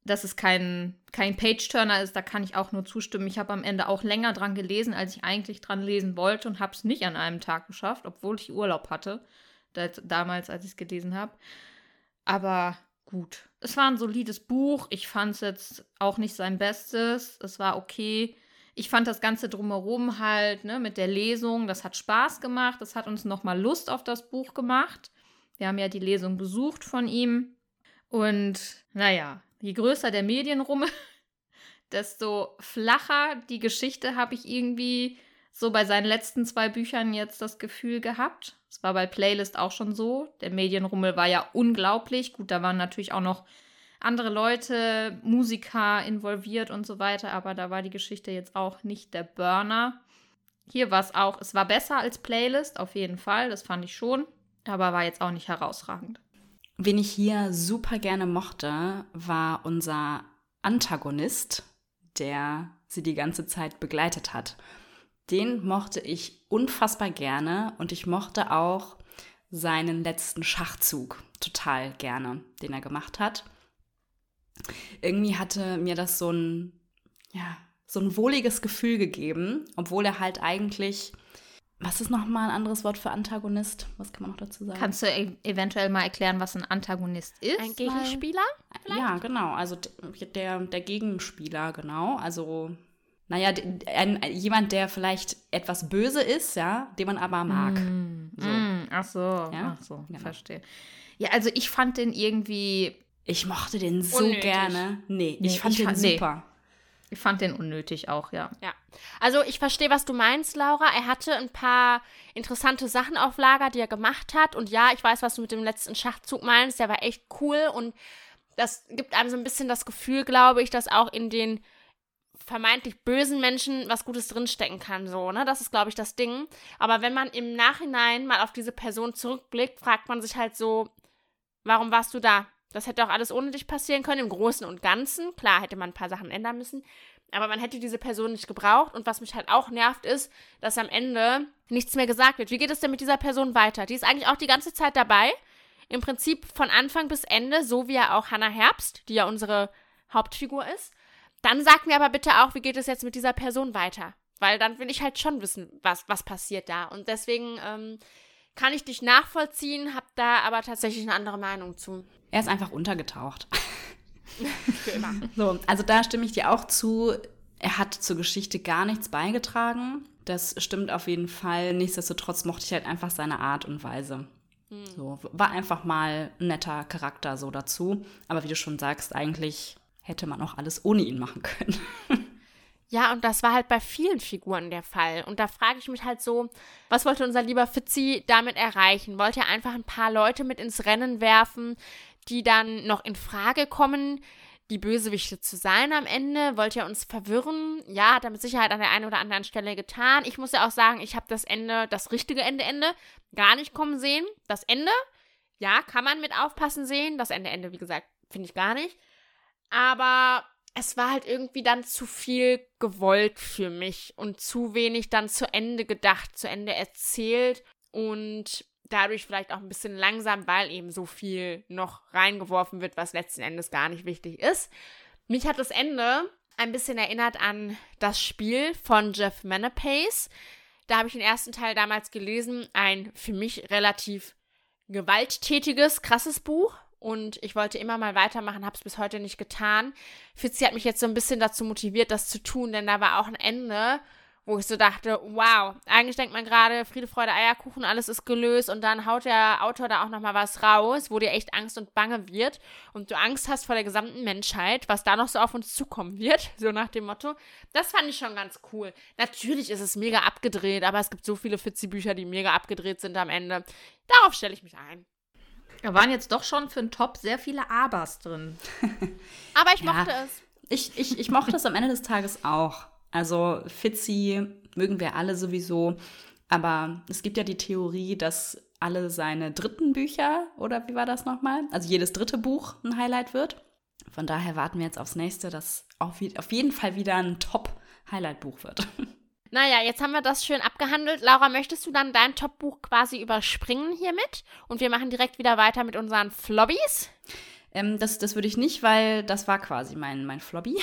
dass es kein Page-Turner ist, da kann ich auch nur zustimmen. Ich habe am Ende auch länger dran gelesen, als ich eigentlich dran lesen wollte und habe es nicht an einem Tag geschafft, obwohl ich Urlaub hatte, damals, als ich es gelesen habe. Aber gut, es war ein solides Buch. Ich fand es jetzt auch nicht sein Bestes. Es war okay. Ich fand das Ganze drumherum halt, ne, mit der Lesung, das hat Spaß gemacht. Das hat uns nochmal Lust auf das Buch gemacht. Wir haben ja die Lesung besucht von ihm. Und naja, je größer der Medienrummel, desto flacher die Geschichte, habe ich irgendwie so bei seinen letzten 2 Büchern jetzt das Gefühl gehabt. Es war bei Playlist auch schon so. Der Medienrummel war ja unglaublich. Gut, da waren natürlich auch noch andere Leute, Musiker involviert und so weiter, aber da war die Geschichte jetzt auch nicht der Burner. Hier war es war besser als Playlist, auf jeden Fall, das fand ich schon, aber war jetzt auch nicht herausragend. Wen ich hier super gerne mochte, war unser Antagonist, der sie die ganze Zeit begleitet hat. Den mochte ich unfassbar gerne und ich mochte auch seinen letzten Schachzug total gerne, den er gemacht hat. Irgendwie hatte mir das so ein wohliges Gefühl gegeben, obwohl er halt eigentlich, was ist nochmal ein anderes Wort für Antagonist? Was kann man noch dazu sagen? Kannst du eventuell mal erklären, was ein Antagonist ist? Ein Gegenspieler? Vielleicht? Ja, genau, also der Gegenspieler, genau, also naja, jemand, der vielleicht etwas böse ist, ja, den man aber mag. Ach so, genau. Verstehe. Ja, also ich fand den irgendwie... Ich mochte den so unnötig. Gerne. Ich fand den super. Ich fand den unnötig auch, ja. Ja, also ich verstehe, was du meinst, Laura. Er hatte ein paar interessante Sachen auf Lager, die er gemacht hat. Und ja, ich weiß, was du mit dem letzten Schachzug meinst. Der war echt cool. Und das gibt einem so ein bisschen das Gefühl, glaube ich, dass auch in den vermeintlich bösen Menschen was Gutes drinstecken kann, so, ne? Das ist, glaube ich, das Ding. Aber wenn man im Nachhinein mal auf diese Person zurückblickt, fragt man sich halt so, warum warst du da? Das hätte auch alles ohne dich passieren können, im Großen und Ganzen. Klar, hätte man ein paar Sachen ändern müssen, aber man hätte diese Person nicht gebraucht. Und was mich halt auch nervt, ist, dass am Ende nichts mehr gesagt wird. Wie geht es denn mit dieser Person weiter? Die ist eigentlich auch die ganze Zeit dabei. Im Prinzip von Anfang bis Ende, so wie ja auch Hannah Herbst, die ja unsere Hauptfigur ist. Dann sag mir aber bitte auch, wie geht es jetzt mit dieser Person weiter? Weil dann will ich halt schon wissen, was passiert da. Und deswegen kann ich dich nachvollziehen, habe da aber tatsächlich eine andere Meinung zu. Er ist einfach untergetaucht. Für immer. So, also da stimme ich dir auch zu. Er hat zur Geschichte gar nichts beigetragen. Das stimmt auf jeden Fall. Nichtsdestotrotz mochte ich halt einfach seine Art und Weise. So, war einfach mal ein netter Charakter so dazu. Aber wie du schon sagst, eigentlich hätte man auch alles ohne ihn machen können. Ja, und das war halt bei vielen Figuren der Fall. Und da frage ich mich halt so, was wollte unser lieber Fitzi damit erreichen? Wollte er einfach ein paar Leute mit ins Rennen werfen, die dann noch in Frage kommen, die Bösewichte zu sein am Ende? Wollte er uns verwirren? Ja, hat er mit Sicherheit an der einen oder anderen Stelle getan. Ich muss ja auch sagen, ich habe das richtige Ende, gar nicht kommen sehen. Das Ende, ja, kann man mit Aufpassen sehen. Das Ende, wie gesagt, finde ich gar nicht. Aber es war halt irgendwie dann zu viel gewollt für mich und zu wenig dann zu Ende gedacht, zu Ende erzählt und dadurch vielleicht auch ein bisschen langsam, weil eben so viel noch reingeworfen wird, was letzten Endes gar nicht wichtig ist. Mich hat das Ende ein bisschen erinnert an das Spiel von Jeff Menapace. Da habe ich den ersten Teil damals gelesen, ein für mich relativ gewalttätiges, krasses Buch. Und ich wollte immer mal weitermachen, habe es bis heute nicht getan. Fitzi hat mich jetzt so ein bisschen dazu motiviert, das zu tun, denn da war auch ein Ende, wo ich so dachte, wow, eigentlich denkt man gerade, Friede, Freude, Eierkuchen, alles ist gelöst und dann haut der Autor da auch nochmal was raus, wo dir echt Angst und Bange wird und du Angst hast vor der gesamten Menschheit, was da noch so auf uns zukommen wird, so nach dem Motto. Das fand ich schon ganz cool. Natürlich ist es mega abgedreht, aber es gibt so viele Fitzi-Bücher, die mega abgedreht sind am Ende. Darauf stelle ich mich ein. Da waren jetzt doch schon für einen Top sehr viele Abers drin. Aber ich mochte es. Ich mochte es am Ende des Tages auch. Also Fitzi mögen wir alle sowieso. Aber es gibt ja die Theorie, dass alle seine dritten Bücher, oder wie war das nochmal? Also jedes dritte Buch ein Highlight wird. Von daher warten wir jetzt aufs nächste, das auf jeden Fall wieder ein Top-Highlight-Buch wird. Naja, jetzt haben wir das schön abgehandelt. Laura, möchtest du dann dein Top-Buch quasi überspringen hiermit? Und wir machen direkt wieder weiter mit unseren Flobbies? Das würde ich nicht, weil das war quasi mein Flobby.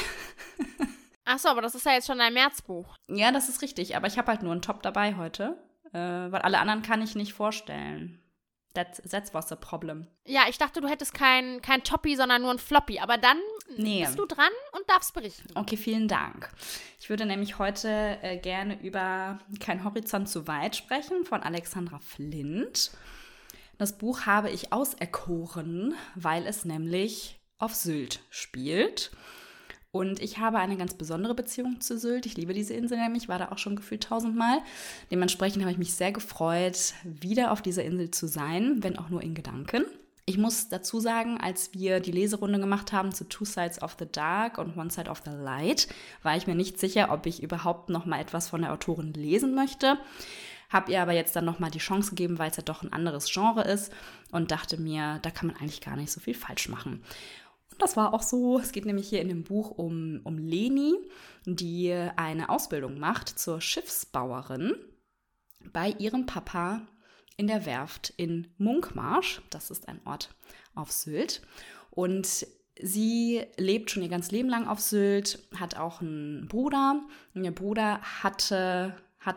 Achso, aber das ist ja jetzt schon dein Märzbuch. Ja, das ist richtig, aber ich habe halt nur einen Top dabei heute, weil alle anderen kann ich nicht vorstellen. That's was the problem. Ja, ich dachte, du hättest kein Toppy, sondern nur ein Floppy. Aber dann bist du dran und darfst berichten. Okay, vielen Dank. Ich würde nämlich heute gerne über Kein Horizont zu weit sprechen von Alexandra Flint. Das Buch habe ich auserkoren, weil es nämlich auf Sylt spielt. Und ich habe eine ganz besondere Beziehung zu Sylt. Ich liebe diese Insel nämlich, war da auch schon gefühlt 1000-mal. Dementsprechend habe ich mich sehr gefreut, wieder auf dieser Insel zu sein, wenn auch nur in Gedanken. Ich muss dazu sagen, als wir die Leserunde gemacht haben zu Two Sides of the Dark und One Side of the Light, war ich mir nicht sicher, ob ich überhaupt noch mal etwas von der Autorin lesen möchte. Habe ihr aber jetzt dann noch mal die Chance gegeben, weil es ja doch ein anderes Genre ist und dachte mir, da kann man eigentlich gar nicht so viel falsch machen. Das war auch so. Es geht nämlich hier in dem Buch um Leni, die eine Ausbildung macht zur Schiffsbauerin bei ihrem Papa in der Werft in Munkmarsch. Das ist ein Ort auf Sylt. Und sie lebt schon ihr ganzes Leben lang auf Sylt, hat auch einen Bruder. Und ihr Bruder hatte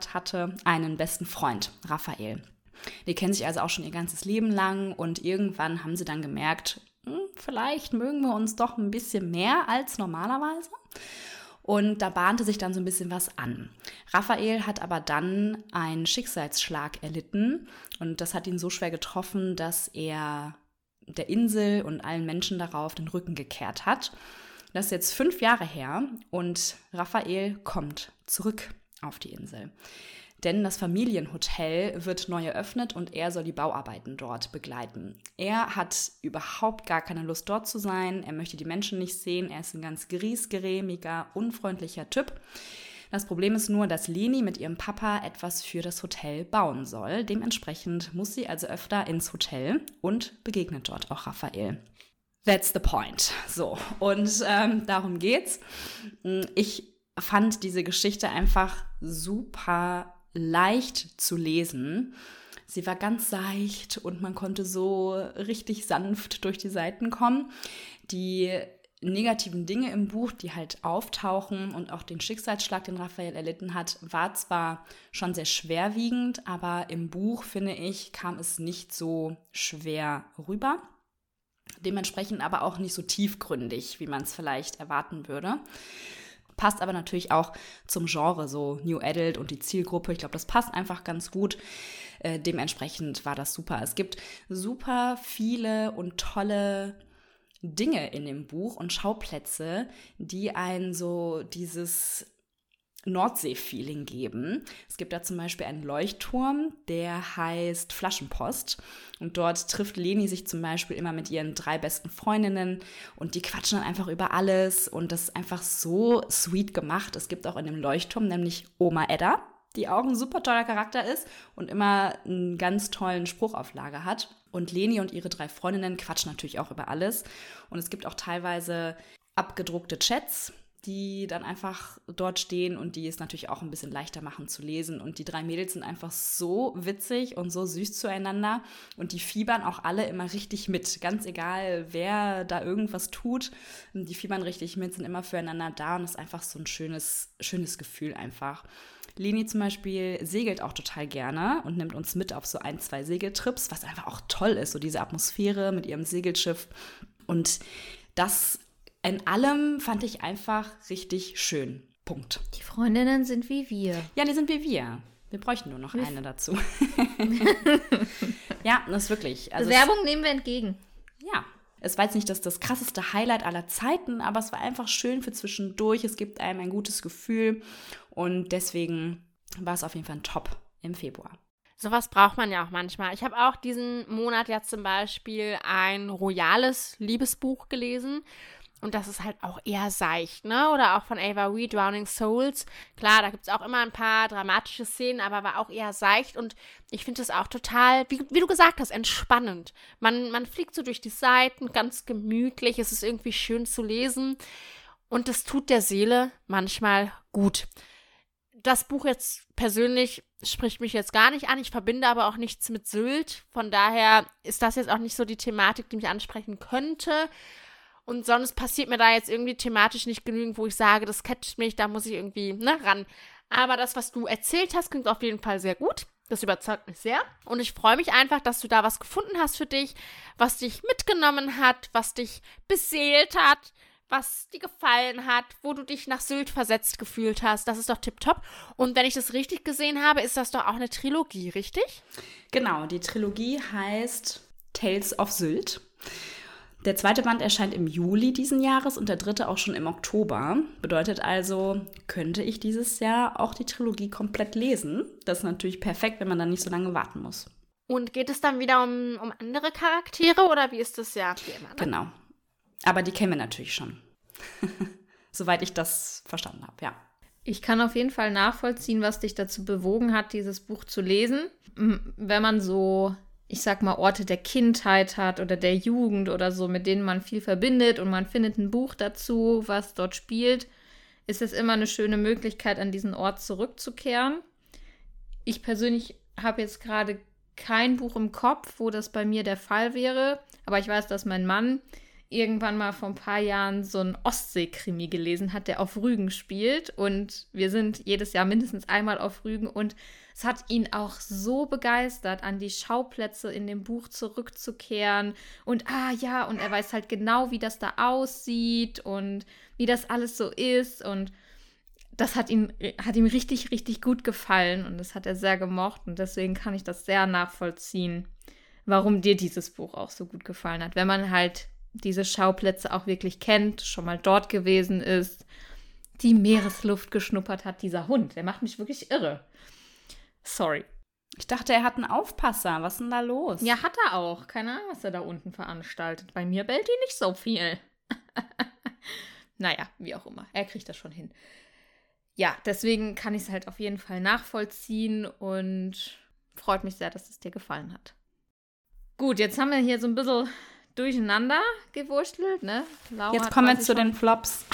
einen besten Freund, Raphael. Die kennen sich also auch schon ihr ganzes Leben lang. Und irgendwann haben sie dann gemerkt, vielleicht mögen wir uns doch ein bisschen mehr als normalerweise. Und da bahnte sich dann so ein bisschen was an. Raphael hat aber dann einen Schicksalsschlag erlitten und das hat ihn so schwer getroffen, dass er der Insel und allen Menschen darauf den Rücken gekehrt hat. Das ist jetzt 5 Jahre her und Raphael kommt zurück auf die Insel. Denn das Familienhotel wird neu eröffnet und er soll die Bauarbeiten dort begleiten. Er hat überhaupt gar keine Lust, dort zu sein. Er möchte die Menschen nicht sehen. Er ist ein ganz griesgrämiger, unfreundlicher Typ. Das Problem ist nur, dass Leni mit ihrem Papa etwas für das Hotel bauen soll. Dementsprechend muss sie also öfter ins Hotel und begegnet dort auch Raphael. That's the point. So, und darum geht's. Ich fand diese Geschichte einfach super leicht zu lesen. Sie war ganz seicht und man konnte so richtig sanft durch die Seiten kommen. Die negativen Dinge im Buch, die halt auftauchen und auch den Schicksalsschlag, den Raphael erlitten hat, war zwar schon sehr schwerwiegend, aber im Buch, finde ich, kam es nicht so schwer rüber. Dementsprechend aber auch nicht so tiefgründig, wie man es vielleicht erwarten würde. Passt aber natürlich auch zum Genre, so New Adult und die Zielgruppe. Ich glaube, das passt einfach ganz gut. Dementsprechend war das super. Es gibt super viele und tolle Dinge in dem Buch und Schauplätze, die einen so dieses Nordsee-Feeling geben. Es gibt da zum Beispiel einen Leuchtturm, der heißt Flaschenpost. Und dort trifft Leni sich zum Beispiel immer mit ihren 3 besten Freundinnen und die quatschen dann einfach über alles und das ist einfach so sweet gemacht. Es gibt auch in dem Leuchtturm nämlich Oma Edda, die auch ein super toller Charakter ist und immer einen ganz tollen Spruch auf Lager hat. Und Leni und ihre 3 Freundinnen quatschen natürlich auch über alles. Und es gibt auch teilweise abgedruckte Chats, die dann einfach dort stehen und die es natürlich auch ein bisschen leichter machen zu lesen. Und die 3 Mädels sind einfach so witzig und so süß zueinander und die fiebern auch alle immer richtig mit. Ganz egal, wer da irgendwas tut, die fiebern richtig mit, sind immer füreinander da und es ist einfach so ein schönes Gefühl einfach. Leni zum Beispiel segelt auch total gerne und nimmt uns mit auf so 1, 2 Segeltrips, was einfach auch toll ist, so diese Atmosphäre mit ihrem Segelschiff. Und das in allem fand ich einfach richtig schön. Punkt. Die Freundinnen sind wie wir. Ja, die sind wie wir. Wir bräuchten nur noch eine dazu. Ja, das ist wirklich. Also Bewerbung nehmen wir entgegen. Ja. Es war jetzt nicht das krasseste Highlight aller Zeiten, aber es war einfach schön für zwischendurch. Es gibt einem ein gutes Gefühl und deswegen war es auf jeden Fall ein Top im Februar. Sowas braucht man ja auch manchmal. Ich habe auch diesen Monat ja zum Beispiel ein royales Liebesbuch gelesen. Und das ist halt auch eher seicht, ne? Oder auch von Ava Reid, Drowning Souls. Klar, da gibt es auch immer ein paar dramatische Szenen, aber war auch eher seicht. Und ich finde es auch total, wie du gesagt hast, entspannend. Man fliegt so durch die Seiten, ganz gemütlich. Es ist irgendwie schön zu lesen. Und das tut der Seele manchmal gut. das Buch jetzt persönlich spricht mich jetzt gar nicht an. Ich verbinde aber auch nichts mit Sylt. Von daher ist das jetzt auch nicht so die Thematik, die mich ansprechen könnte. Und sonst passiert mir da jetzt irgendwie thematisch nicht genügend, wo ich sage, das catcht mich, da muss ich irgendwie ran. Aber das, was du erzählt hast, klingt auf jeden Fall sehr gut. Das überzeugt mich sehr. Und ich freue mich einfach, dass du da was gefunden hast für dich, was dich mitgenommen hat, was dich beseelt hat, was dir gefallen hat, wo du dich nach Sylt versetzt gefühlt hast. Das ist doch tipptopp. Und wenn ich das richtig gesehen habe, ist das doch auch eine Trilogie, richtig? Genau, die Trilogie heißt Tales of Sylt. Der 2. Band erscheint im Juli diesen Jahres und der 3. auch schon im Oktober. Bedeutet also, könnte ich dieses Jahr auch die Trilogie komplett lesen. Das ist natürlich perfekt, wenn man dann nicht so lange warten muss. Und geht es dann wieder um andere Charaktere oder wie ist das ja wie immer? Ne? Genau. Aber die kennen wir natürlich schon. Soweit ich das verstanden habe, ja. Ich kann auf jeden Fall nachvollziehen, was dich dazu bewogen hat, dieses Buch zu lesen. Wenn man so, ich sag mal, Orte der Kindheit hat oder der Jugend oder so, mit denen man viel verbindet und man findet ein Buch dazu, was dort spielt, ist es immer eine schöne Möglichkeit, an diesen Ort zurückzukehren. Ich persönlich habe jetzt gerade kein Buch im Kopf, wo das bei mir der Fall wäre, aber ich weiß, dass mein Mann irgendwann mal vor ein paar Jahren so einen Ostsee-Krimi gelesen hat, der auf Rügen spielt. Und wir sind jedes Jahr mindestens einmal auf Rügen. Und es hat ihn auch so begeistert, an die Schauplätze in dem Buch zurückzukehren. Und und er weiß halt genau, wie das da aussieht und wie das alles so ist. Und das hat ihm richtig, richtig gut gefallen. Und das hat er sehr gemocht. Und deswegen kann ich das sehr nachvollziehen, warum dir dieses Buch auch so gut gefallen hat. Wenn man halt diese Schauplätze auch wirklich kennt, schon mal dort gewesen ist, die Meeresluft geschnuppert hat, dieser Hund, der macht mich wirklich irre. Sorry. Ich dachte, er hat einen Aufpasser. Was ist denn da los? Ja, hat er auch. Keine Ahnung, was er da unten veranstaltet. Bei mir bellt ihn nicht so viel. Naja, wie auch immer. Er kriegt das schon hin. Ja, deswegen kann ich es halt auf jeden Fall nachvollziehen und freut mich sehr, dass es dir gefallen hat. Gut, jetzt haben wir hier so ein bisschen durcheinander gewurstelt, ne? Laura jetzt kommen wir zu den Flops.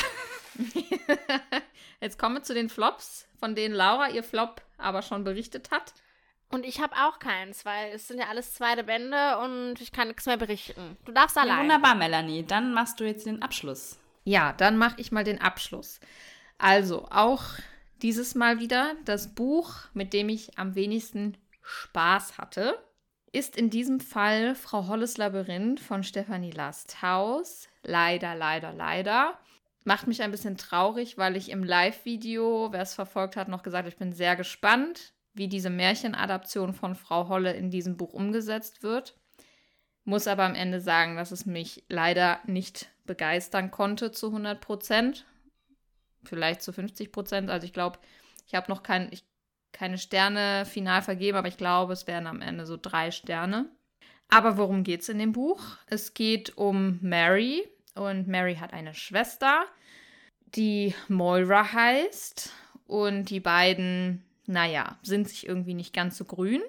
Jetzt kommen wir zu den Flops, von denen Laura ihr Flop aber schon berichtet hat. Und ich habe auch keins, weil es sind ja alles 2. Bände und ich kann nichts mehr berichten. Du darfst allein. Ja, wunderbar, Melanie. Dann machst du jetzt den Abschluss. Ja, dann mache ich mal den Abschluss. Also, auch dieses Mal wieder das Buch, mit dem ich am wenigsten Spaß hatte, ist in diesem Fall Frau Holles Labyrinth von Stefanie Lasthaus. Leider, leider, leider. Macht mich ein bisschen traurig, weil ich im Live-Video, wer es verfolgt hat, noch gesagt habe, ich bin sehr gespannt, wie diese Märchenadaption von Frau Holle in diesem Buch umgesetzt wird. Muss aber am Ende sagen, dass es mich leider nicht begeistern konnte zu 100%. Vielleicht zu 50%. Also ich glaube, ich habe noch keine Sterne final vergeben, aber ich glaube, es wären am Ende so 3 Sterne. Aber worum geht es in dem Buch? Es geht um Mary und Mary hat eine Schwester, die Moira heißt und die beiden, sind sich irgendwie nicht ganz so grün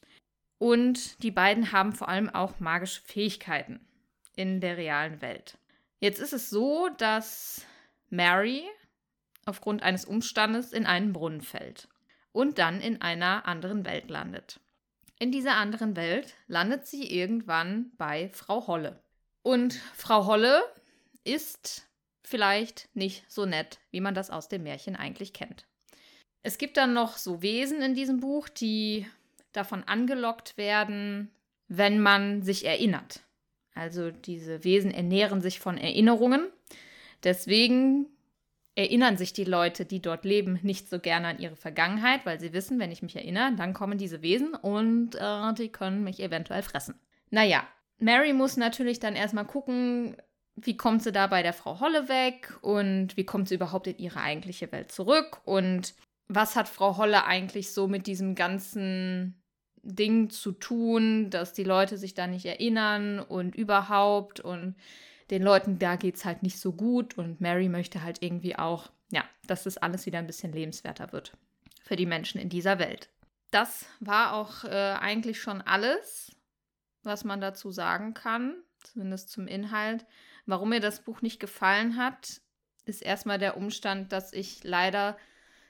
und die beiden haben vor allem auch magische Fähigkeiten in der realen Welt. Jetzt ist es so, dass Mary aufgrund eines Umstandes in einen Brunnen fällt und dann in einer anderen Welt landet. In dieser anderen Welt landet sie irgendwann bei Frau Holle. Und Frau Holle ist vielleicht nicht so nett, wie man das aus dem Märchen eigentlich kennt. Es gibt dann noch so Wesen in diesem Buch, die davon angelockt werden, wenn man sich erinnert. Also diese Wesen ernähren sich von Erinnerungen. Deswegen erinnern sich die Leute, die dort leben, nicht so gerne an ihre Vergangenheit, weil sie wissen, wenn ich mich erinnere, dann kommen diese Wesen und die können mich eventuell fressen. Naja, Mary muss natürlich dann erstmal gucken, wie kommt sie da bei der Frau Holle weg und wie kommt sie überhaupt in ihre eigentliche Welt zurück und was hat Frau Holle eigentlich so mit diesem ganzen Ding zu tun, dass die Leute sich da nicht erinnern und überhaupt und den Leuten, da geht's halt nicht so gut und Mary möchte halt irgendwie auch, dass das alles wieder ein bisschen lebenswerter wird für die Menschen in dieser Welt. Das war auch eigentlich schon alles, was man dazu sagen kann, zumindest zum Inhalt. Warum mir das Buch nicht gefallen hat, ist erstmal der Umstand, dass ich leider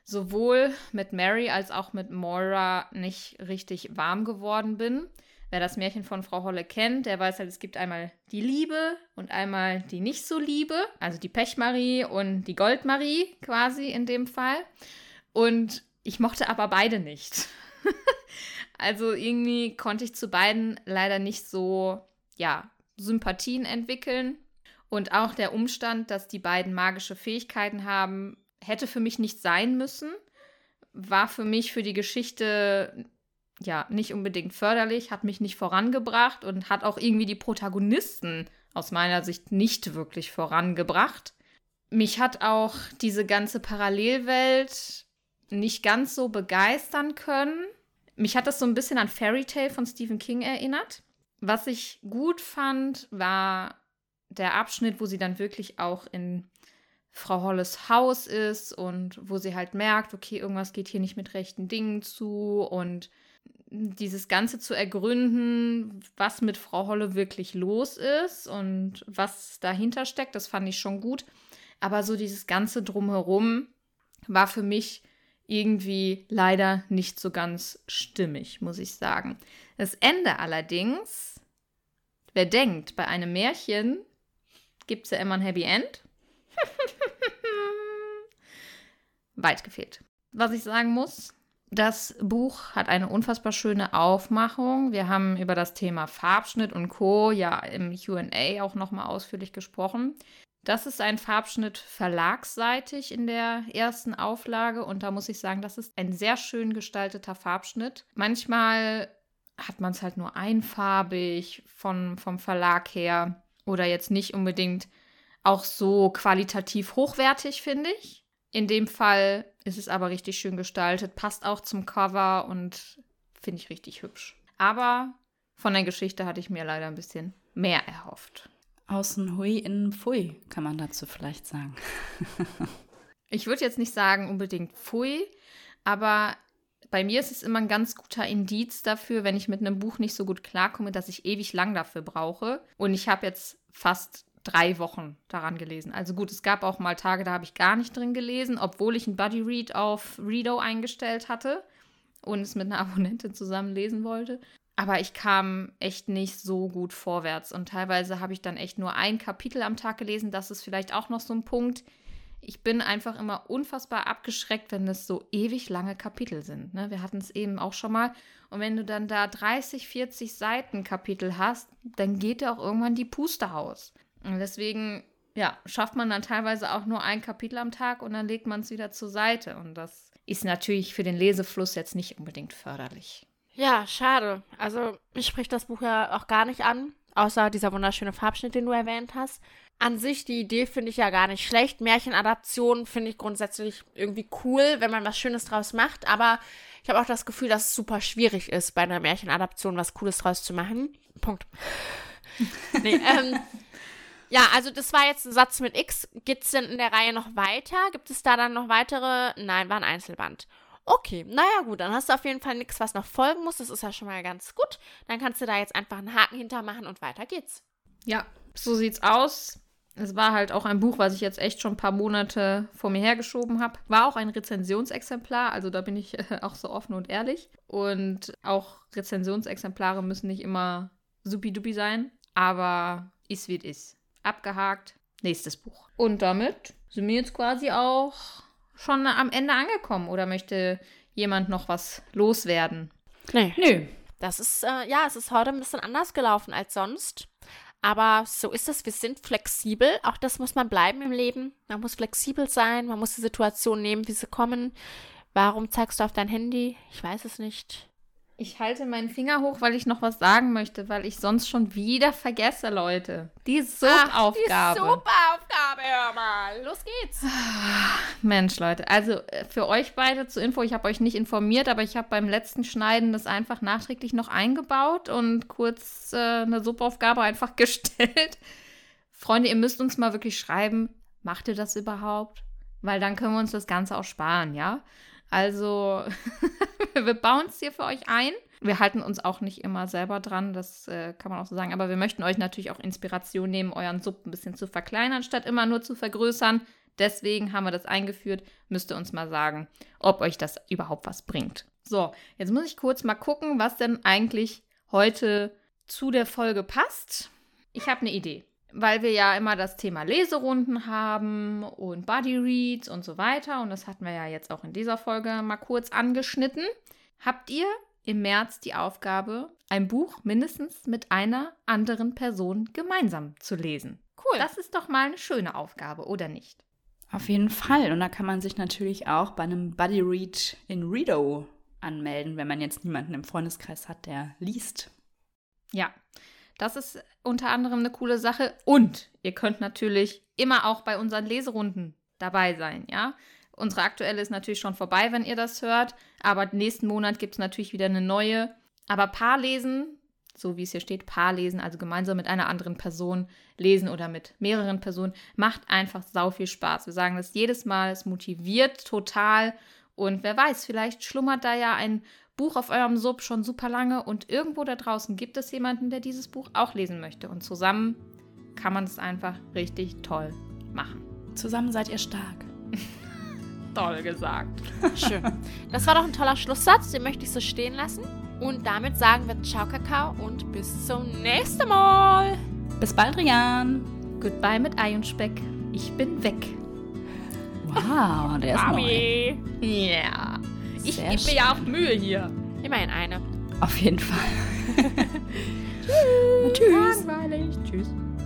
sowohl mit Mary als auch mit Moira nicht richtig warm geworden bin. Wer das Märchen von Frau Holle kennt, der weiß halt, es gibt einmal die Liebe und einmal die nicht so Liebe, also die Pechmarie und die Goldmarie quasi in dem Fall. Und ich mochte aber beide nicht. Also irgendwie konnte ich zu beiden leider nicht so, Sympathien entwickeln. Und auch der Umstand, dass die beiden magische Fähigkeiten haben, hätte für mich nicht sein müssen. War für mich für die Geschichte nicht unbedingt förderlich, hat mich nicht vorangebracht und hat auch irgendwie die Protagonisten aus meiner Sicht nicht wirklich vorangebracht. Mich hat auch diese ganze Parallelwelt nicht ganz so begeistern können. Mich hat das so ein bisschen an Fairy Tale von Stephen King erinnert. Was ich gut fand, war der Abschnitt, wo sie dann wirklich auch in Frau Holles Haus ist und wo sie halt merkt, okay, irgendwas geht hier nicht mit rechten Dingen zu und dieses Ganze zu ergründen, was mit Frau Holle wirklich los ist und was dahinter steckt, das fand ich schon gut. Aber so dieses Ganze drumherum war für mich irgendwie leider nicht so ganz stimmig, muss ich sagen. Das Ende allerdings, wer denkt, bei einem Märchen gibt es ja immer ein Happy End. Weit gefehlt. Was ich sagen muss, das Buch hat eine unfassbar schöne Aufmachung. Wir haben über das Thema Farbschnitt und Co. im Q&A auch nochmal ausführlich gesprochen. Das ist ein Farbschnitt verlagsseitig in der ersten Auflage und da muss ich sagen, das ist ein sehr schön gestalteter Farbschnitt. Manchmal hat man es halt nur einfarbig vom Verlag her oder jetzt nicht unbedingt auch so qualitativ hochwertig, finde ich. In dem Fall ist es aber richtig schön gestaltet, passt auch zum Cover und finde ich richtig hübsch. Aber von der Geschichte hatte ich mir leider ein bisschen mehr erhofft. Außen hui, innen pfui, kann man dazu vielleicht sagen. Ich würde jetzt nicht sagen unbedingt pfui, aber bei mir ist es immer ein ganz guter Indiz dafür, wenn ich mit einem Buch nicht so gut klarkomme, dass ich ewig lang dafür brauche. Und ich habe jetzt fast 3 Wochen daran gelesen. Also gut, es gab auch mal Tage, da habe ich gar nicht drin gelesen, obwohl ich einen Buddy Read auf Reado eingestellt hatte und es mit einer Abonnentin zusammen lesen wollte. Aber ich kam echt nicht so gut vorwärts und teilweise habe ich dann echt nur ein Kapitel am Tag gelesen. Das ist vielleicht auch noch so ein Punkt. Ich bin einfach immer unfassbar abgeschreckt, wenn es so ewig lange Kapitel sind. Ne? Wir hatten es eben auch schon mal. Und wenn du dann da 30, 40 Seiten Kapitel hast, dann geht dir auch irgendwann die Puste aus. Und deswegen, schafft man dann teilweise auch nur ein Kapitel am Tag und dann legt man es wieder zur Seite. Und das ist natürlich für den Lesefluss jetzt nicht unbedingt förderlich. Ja, schade. Also mich spricht das Buch ja auch gar nicht an, außer dieser wunderschöne Farbschnitt, den du erwähnt hast. An sich, die Idee finde ich ja gar nicht schlecht. Märchenadaptionen finde ich grundsätzlich irgendwie cool, wenn man was Schönes draus macht. Aber ich habe auch das Gefühl, dass es super schwierig ist, bei einer Märchenadaption was Cooles draus zu machen. Punkt. Ja, also das war jetzt ein Satz mit X. Geht es denn in der Reihe noch weiter? Gibt es da dann noch weitere? Nein, war ein Einzelband. Okay, naja gut, dann hast du auf jeden Fall nichts, was noch folgen muss. Das ist ja schon mal ganz gut. Dann kannst du da jetzt einfach einen Haken hintermachen und weiter geht's. Ja, so sieht's aus. Es war halt auch ein Buch, was ich jetzt echt schon ein paar Monate vor mir hergeschoben habe. War auch ein Rezensionsexemplar, also da bin ich auch so offen und ehrlich. Und auch Rezensionsexemplare müssen nicht immer supi-dupi sein, aber ist wie es ist. Abgehakt, nächstes Buch. Und damit sind wir jetzt quasi auch schon am Ende angekommen. Oder möchte jemand noch was loswerden? Nee. Nö. Das ist, es ist heute ein bisschen anders gelaufen als sonst. Aber so ist es, wir sind flexibel. Auch das muss man bleiben im Leben. Man muss flexibel sein, man muss die Situation nehmen, wie sie kommen. Warum zeigst du auf dein Handy? Ich weiß es nicht. Ich halte meinen Finger hoch, weil ich noch was sagen möchte, weil ich sonst schon wieder vergesse, Leute. Die Subaufgabe. Die Subaufgabe, hör mal. Los geht's. Mensch, Leute. Also für euch beide zur Info, ich habe euch nicht informiert, aber ich habe beim letzten Schneiden das einfach nachträglich noch eingebaut und kurz eine Subaufgabe einfach gestellt. Freunde, ihr müsst uns mal wirklich schreiben, macht ihr das überhaupt? Weil dann können wir uns das Ganze auch sparen, ja? Also, wir bauen es hier für euch ein. Wir halten uns auch nicht immer selber dran, das kann man auch so sagen. Aber wir möchten euch natürlich auch Inspiration nehmen, euren Sub ein bisschen zu verkleinern, statt immer nur zu vergrößern. Deswegen haben wir das eingeführt. Müsst ihr uns mal sagen, ob euch das überhaupt was bringt. So, jetzt muss ich kurz mal gucken, was denn eigentlich heute zu der Folge passt. Ich habe eine Idee. Weil wir ja immer das Thema Leserunden haben und Buddy Reads und so weiter. Und das hatten wir ja jetzt auch in dieser Folge mal kurz angeschnitten. Habt ihr im März die Aufgabe, ein Buch mindestens mit einer anderen Person gemeinsam zu lesen? Cool. Das ist doch mal eine schöne Aufgabe, oder nicht? Auf jeden Fall. Und da kann man sich natürlich auch bei einem Buddy Read in Reado anmelden, wenn man jetzt niemanden im Freundeskreis hat, der liest. Ja, das ist unter anderem eine coole Sache. Und ihr könnt natürlich immer auch bei unseren Leserunden dabei sein, ja? Unsere aktuelle ist natürlich schon vorbei, wenn ihr das hört. Aber nächsten Monat gibt es natürlich wieder eine neue. Aber Paarlesen, so wie es hier steht, Paarlesen, also gemeinsam mit einer anderen Person lesen oder mit mehreren Personen, macht einfach sau viel Spaß. Wir sagen das jedes Mal, es motiviert total. Und wer weiß, vielleicht schlummert da ja ein Buch auf eurem Sub schon super lange und irgendwo da draußen gibt es jemanden, der dieses Buch auch lesen möchte. Und zusammen kann man es einfach richtig toll machen. Zusammen seid ihr stark. Toll gesagt. Schön. Das war doch ein toller Schlusssatz, den möchte ich so stehen lassen. Und damit sagen wir Ciao, Kakao und bis zum nächsten Mal. Bis bald, Rian. Goodbye mit Ei und Speck. Ich bin weg. Wow, der ist neu. Mami. Ja. Ich Sehr gebe mir ja auch Mühe hier. Immerhin eine. Auf jeden Fall. Tschüss. Langweilig. Tschüss.